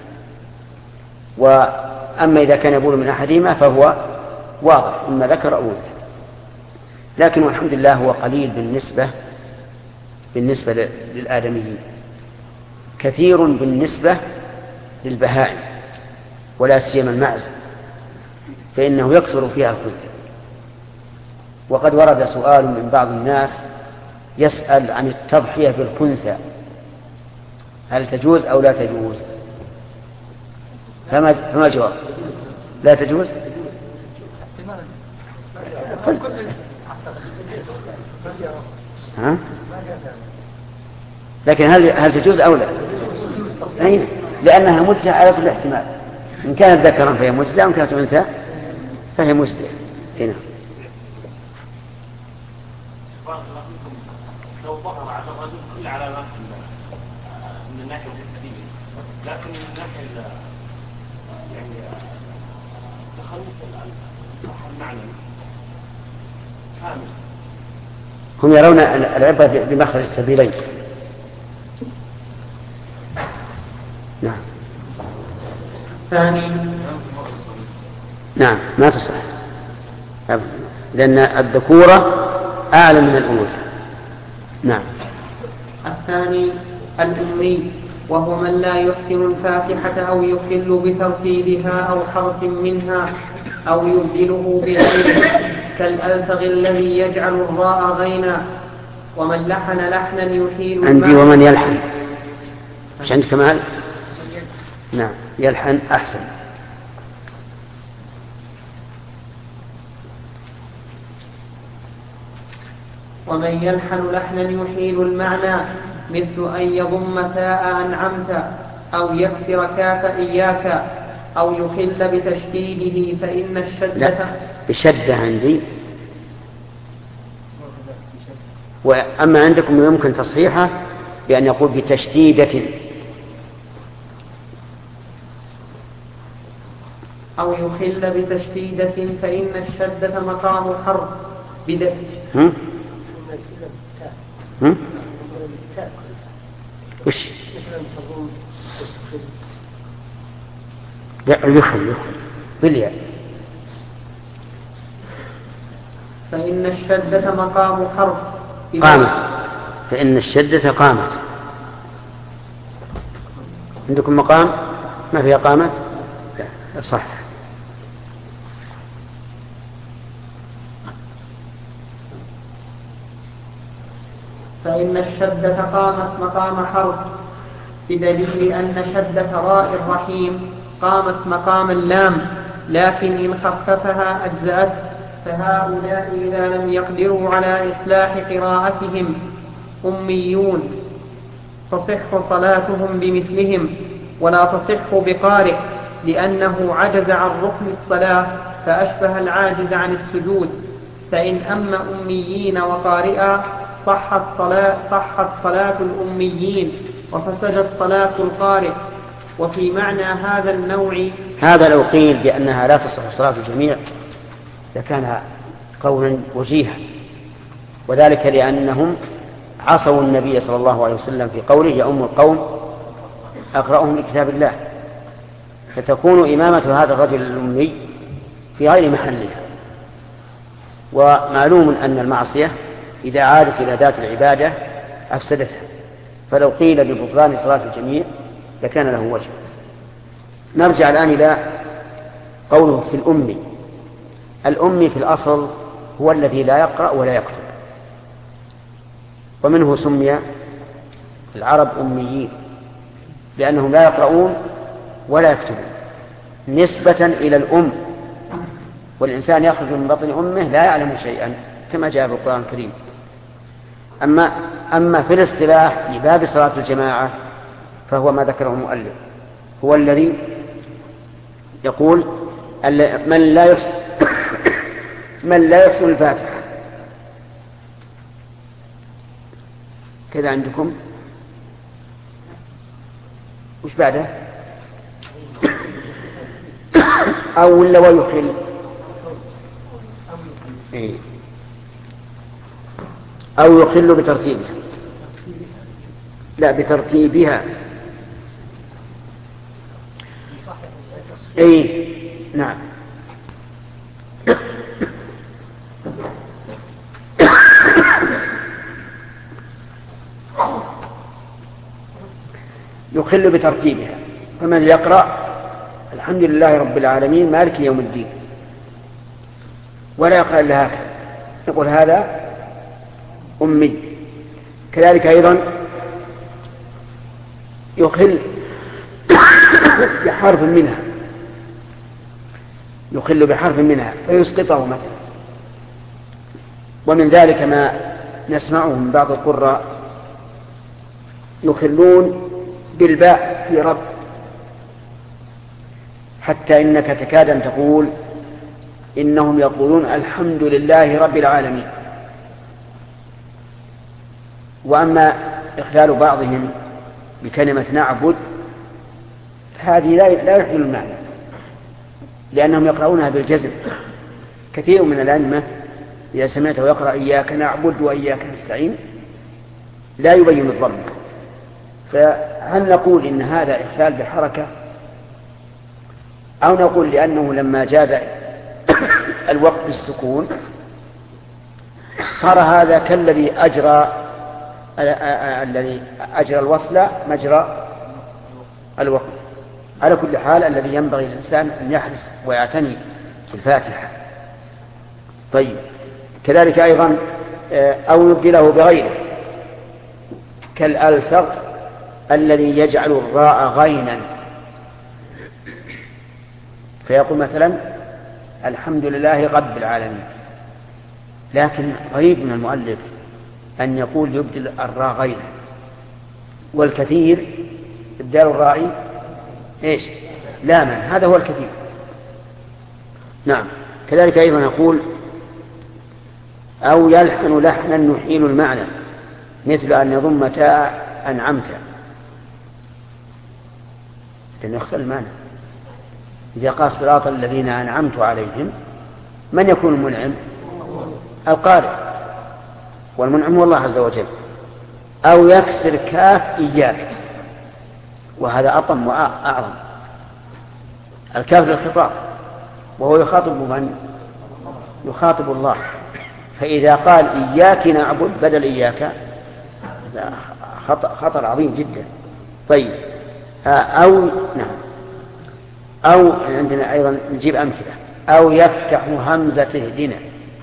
وأما إذا كان يبول من أحدهما فهو واضح إما ذكر أو أنثى. لكن والحمد لله هو قليل بالنسبة بالنسبة للآدميين، كثير بالنسبة للبهائم ولا سيما المعز فإنه يكثر فيها الخنثى. وقد ورد سؤال من بعض الناس يسأل عن التضحية بالخنثى هل تجوز أو لا تجوز؟ فما, فما الجواب؟ لا تجوز؟ ها؟ لكن هل, هل تجوز أو لا؟ أين؟ لأنها مجزئة على كل احتمال، إن كانت ذكرا فهي مجزئة وإن كانت أنثى فهي مجزئة. هنا لو ظهر على الرجل كل علامات من الناحية الجسدية لكن من الناحية يعني تخلف الصح المعنوي كامل. هم يرون العبرة بمخرج السبيلين. نعم. ثاني نعم ما تصح لأن الذكورة أعلى من الأنوثة. نعم. الثاني الأمي وهو من لا يحسن الفاتحة أو يخل بترتيبها أو حرف منها أو يبدله بغيره كالألثغ الذي يجعل الراء غينا ومن لحن لحنا يحيل عندي ومن يلحن مش عندك كمال؟ نعم يلحن أحسن. ومن يلحن لحنا يحيل المعنى مثل أن يضم تاء أنعمت أو يكسر كاف إياك أو يخل بتشديده فإن الشدة لا بشدة عندي، وأما عندكم يمكن تصحيحه بأن يقول بتشديدة أو يخل بتشديدة فإن الشدة مقام حرف بدء. هم؟ هم؟ وش؟ لا يخل يخل بالياء. فإن الشدة مقام حرف قامت. فإن الشدة قامت. عندكم مقام ما فيها قامت؟ لا صح. فإن الشدة قامت مقام حرف بدليل أن شدة راء الرحيم قامت مقام اللام لكن إن خففها أجزأت. فهؤلاء إذا لم يقدروا على إصلاح قراءتهم أميون تصح صلاتهم بمثلهم ولا تصح بقارئ لأنه عجز عن ركن الصلاة فأشبه العاجز عن السجود. فإن أم أميين وقارئا صحت صلاة, صحت صلاة الأميين وفسدت صلاة القارئ. وفي معنى هذا النوع هذا لو قيل بأنها لا تصح صلاة الجميع لكان قولا وجيها، وذلك لأنهم عصوا النبي صلى الله عليه وسلم في قوله يؤم القوم أقرأهم لكتاب الله، فتكون إمامة هذا الرجل الأمي في غير محلها. ومعلوم أن المعصية إذا عادت إلى ذات العبادة أفسدتها، فلو قيل ببطلان صلاة الجميع لكان له وجه. نرجع الآن إلى قوله في الأمي. الأمي في الأصل هو الذي لا يقرأ ولا يكتب، ومنه سمي العرب أميين لأنهم لا يقرؤون ولا يكتبون نسبة إلى الأم، والإنسان يخرج من بطن أمه لا يعلم شيئا كما جاء في القرآن الكريم. أما, أما في الاصطلاح لباب صلاة الجماعة فهو ما ذكره المؤلف، هو الذي يقول من لا يحسن من لا يحسن الفاتحة. كذا عندكم وش بعده؟ أو ولا ويخل إيه؟ أو يخل بترتيبها لا بترتيبها اي نعم. يخل بترتيبها فمن يقرأ الحمد لله رب العالمين مالك يوم الدين ولا يقرأ إلا هكذا نقول هذا أمي. كذلك أيضا يخل بحرف منها يخل بحرف منها فيسقطه مثلا. ومن ذلك ما نسمعه من بعض القراء يخلون بالباء في رب، حتى إنك تكاد أن تقول إنهم يقولون الحمد لله رب العالمين. وأما إخلال بعضهم بكلمة نعبد هذه لا يحمل المعنى، لأنهم يقرؤونها بالجزم. كثير من الأئمة إذا سمعته يقرأ إياك نعبد وإياك نستعين لا يبين الضم. فهل نقول إن هذا إخلال بحركة، أو نقول لأنه لما جاز الوقت بالسكون صار هذا كالذي أجرى الذي أجرى الوصل مجرى الوقت. على كل حال الذي ينبغي للإنسان أن يحرص ويعتني بالفاتحة. طيب كذلك أيضا أو يبدله بغيره كالألسغ الذي يجعل الراء غينا، فيقول مثلا الحمد لله رب العالمين، لكن قريب من المؤلف أن يقول يبدل الراء غينا، والكثير إبدال الراء إيش لاما، هذا هو الكثير. نعم. كذلك أيضا يقول أو يلحن لحنا نحيل المعنى مثل أن يضم تاء أنعمت، لأنه يخسر المعنى. إذا قال صراط الذين أنعمت عليهم، من يكون المنعم؟ القارئ، والمنعم هو الله عز وجل. أو يكسر كاف إياك، وهذا أطم وأعظم. الكاف للخطاب وهو يخاطب من؟ يخاطب الله. فإذا قال إياك نعبد بدل إياك خطر عظيم جدا. طيب أو نعم أو عندنا أيضا نجيب أمثلة. أو يفتح همزة اهدنا،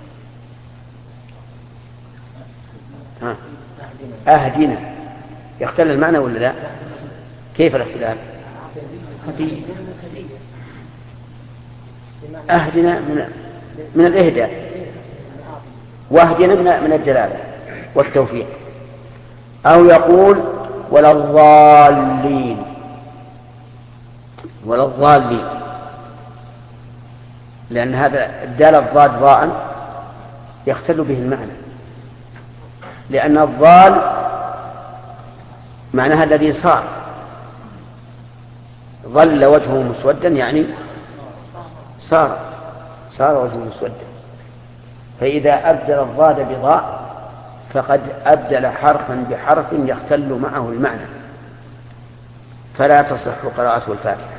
ها أهدنا، يختل المعنى ولا لا؟ كيف الاختلاف؟ أهدنا من من الإهداء، واهدنا من من الدلالة والتوفيق. أو يقول ولا الضالين، ولا الضالين، لأن هذا الدال الضاد ضاء يختل به المعنى، لأن الضال معناها الذي صار، ظل وجهه مسودا يعني صار صار وجهه مسودا. فإذا أبدل الضاد بضاء فقد أبدل حرفا بحرف يختل معه المعنى، فلا تصح قراءته الفاتحة.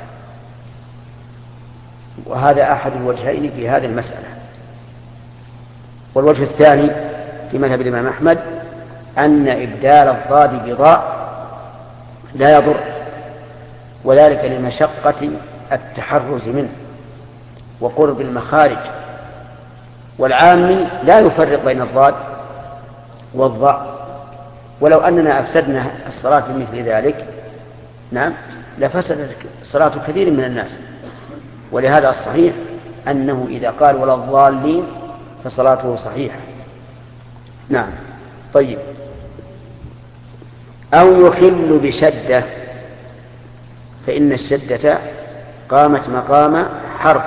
وهذا أحد الوجهين في هذه المسألة. والوجه الثاني في مذهب الإمام أحمد أن إبدال الضاد بضاء لا يضر، وذلك لمشقة التحرز منه وقرب المخارج. والعامي لا يفرق بين الضاد والضاء، ولو أننا أفسدنا الصلاة بمثل ذلك نعم لفسدت صلاة كثير من الناس. ولهذا الصحيح أنه إذا قال ولا الضالين فصلاته صحيحة. نعم. طيب أو يخل بشدة، فإن الشدة قامت مقام حرف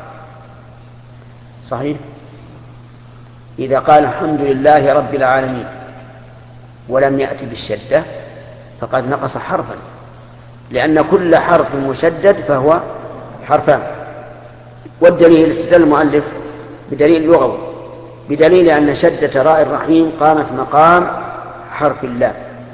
صحيح. إذا قال الحمد لله رب العالمين ولم يأتي بالشدة فقد نقص حرفا، لأن كل حرف مشدد فهو حرفان. والدليل استدل المؤلف بدليل لغوي، بدليل أن شدة راء الرحيم قامت مقام حرف اللام،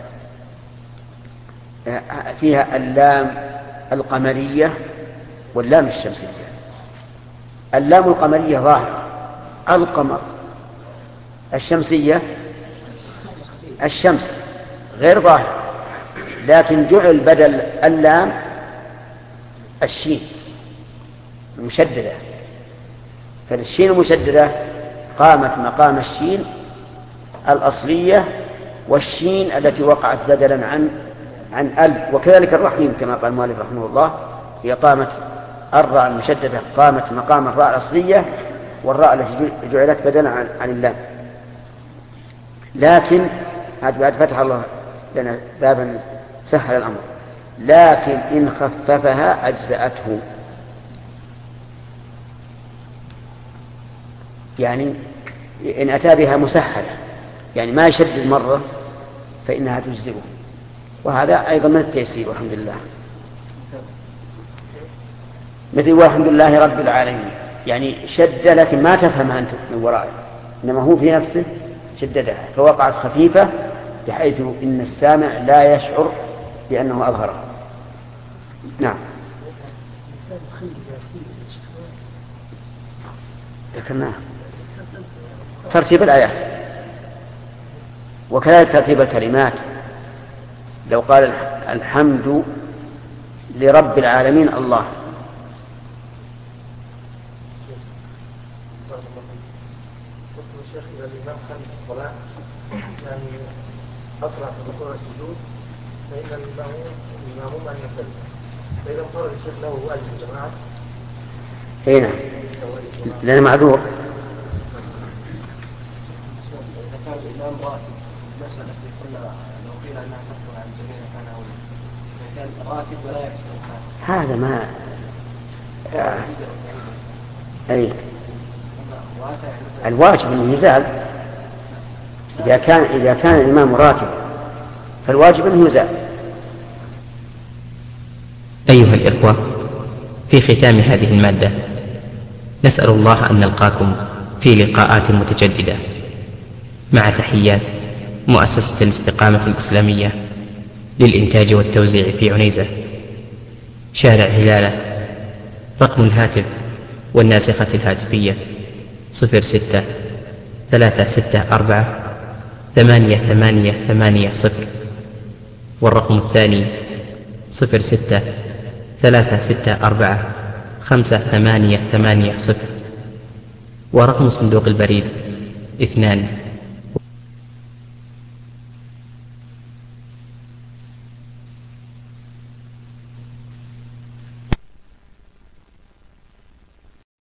فيها اللام القمرية واللام الشمسية. اللام القمرية ظاهرة القمر، الشمسية الشمس غير ظاهرة، لكن جعل بدل اللام الشين المشددة، فالشين المشددة قامت مقام الشين الأصلية والشين التي وقعت بدلا عن عن ال، وكذلك الرحيم كما قال المؤلف رحمه الله، هي قامت الراء المشددة قامت مقام الراء الأصلية والراء التي جعلت بدلا عن, عن اللام. لكن هذا بعد فتح الله لنا بابا سهل الأمر، لكن إن خففها أجزأته، يعني إن أتى بها مسهلة يعني ما يشدد مرة فإنها تجزئه، وهذا أيضا من التيسير والحمد لله. مثل والحمد لله رب العالمين، يعني شد لكن ما تفهمها أنت من ورائه، إنما هو في نفسه شددها فوقعت خفيفة بحيث إن السامع لا يشعر بأنه أظهرها. نعم ذكرناه ترتيب الآيات وكذلك ترتيب الكلمات. لو قال الحمد لرب العالمين الله، الشيخ إذا الإمام خلف الصلاة يعني أسرع في الركوع والسجود فإن المأموم أن يسلم، فإذا انفرد الشيخ له هو أجل الجماعة. أي نعم لأنه معذور. إذا كان الإمام راتب مسألة قلنا لو قيل أنها تخطر عن جميع كان أولى، إذا كان راتب ولا يحسن هذا ما آه. أي الواجب أنه يزال. إذا كان إذا كان الإمام راتب فالواجب أنه يزال. أيها الإخوة، في ختام هذه المادة نسأل الله أن نلقاكم في لقاءات متجددة، مع تحيات مؤسسة الاستقامة الإسلامية للإنتاج والتوزيع في عنيزة، شارع هلالة. رقم الهاتف والناسخة الهاتفية صفر ستة ثلاثة ستة أربعة ثمانية ثمانية ثمانية صفر، والرقم الثاني صفر ستة ثلاثة ستة أربعة خمسة ثمانية ثمانية صفر، ورقم صندوق البريد اثنان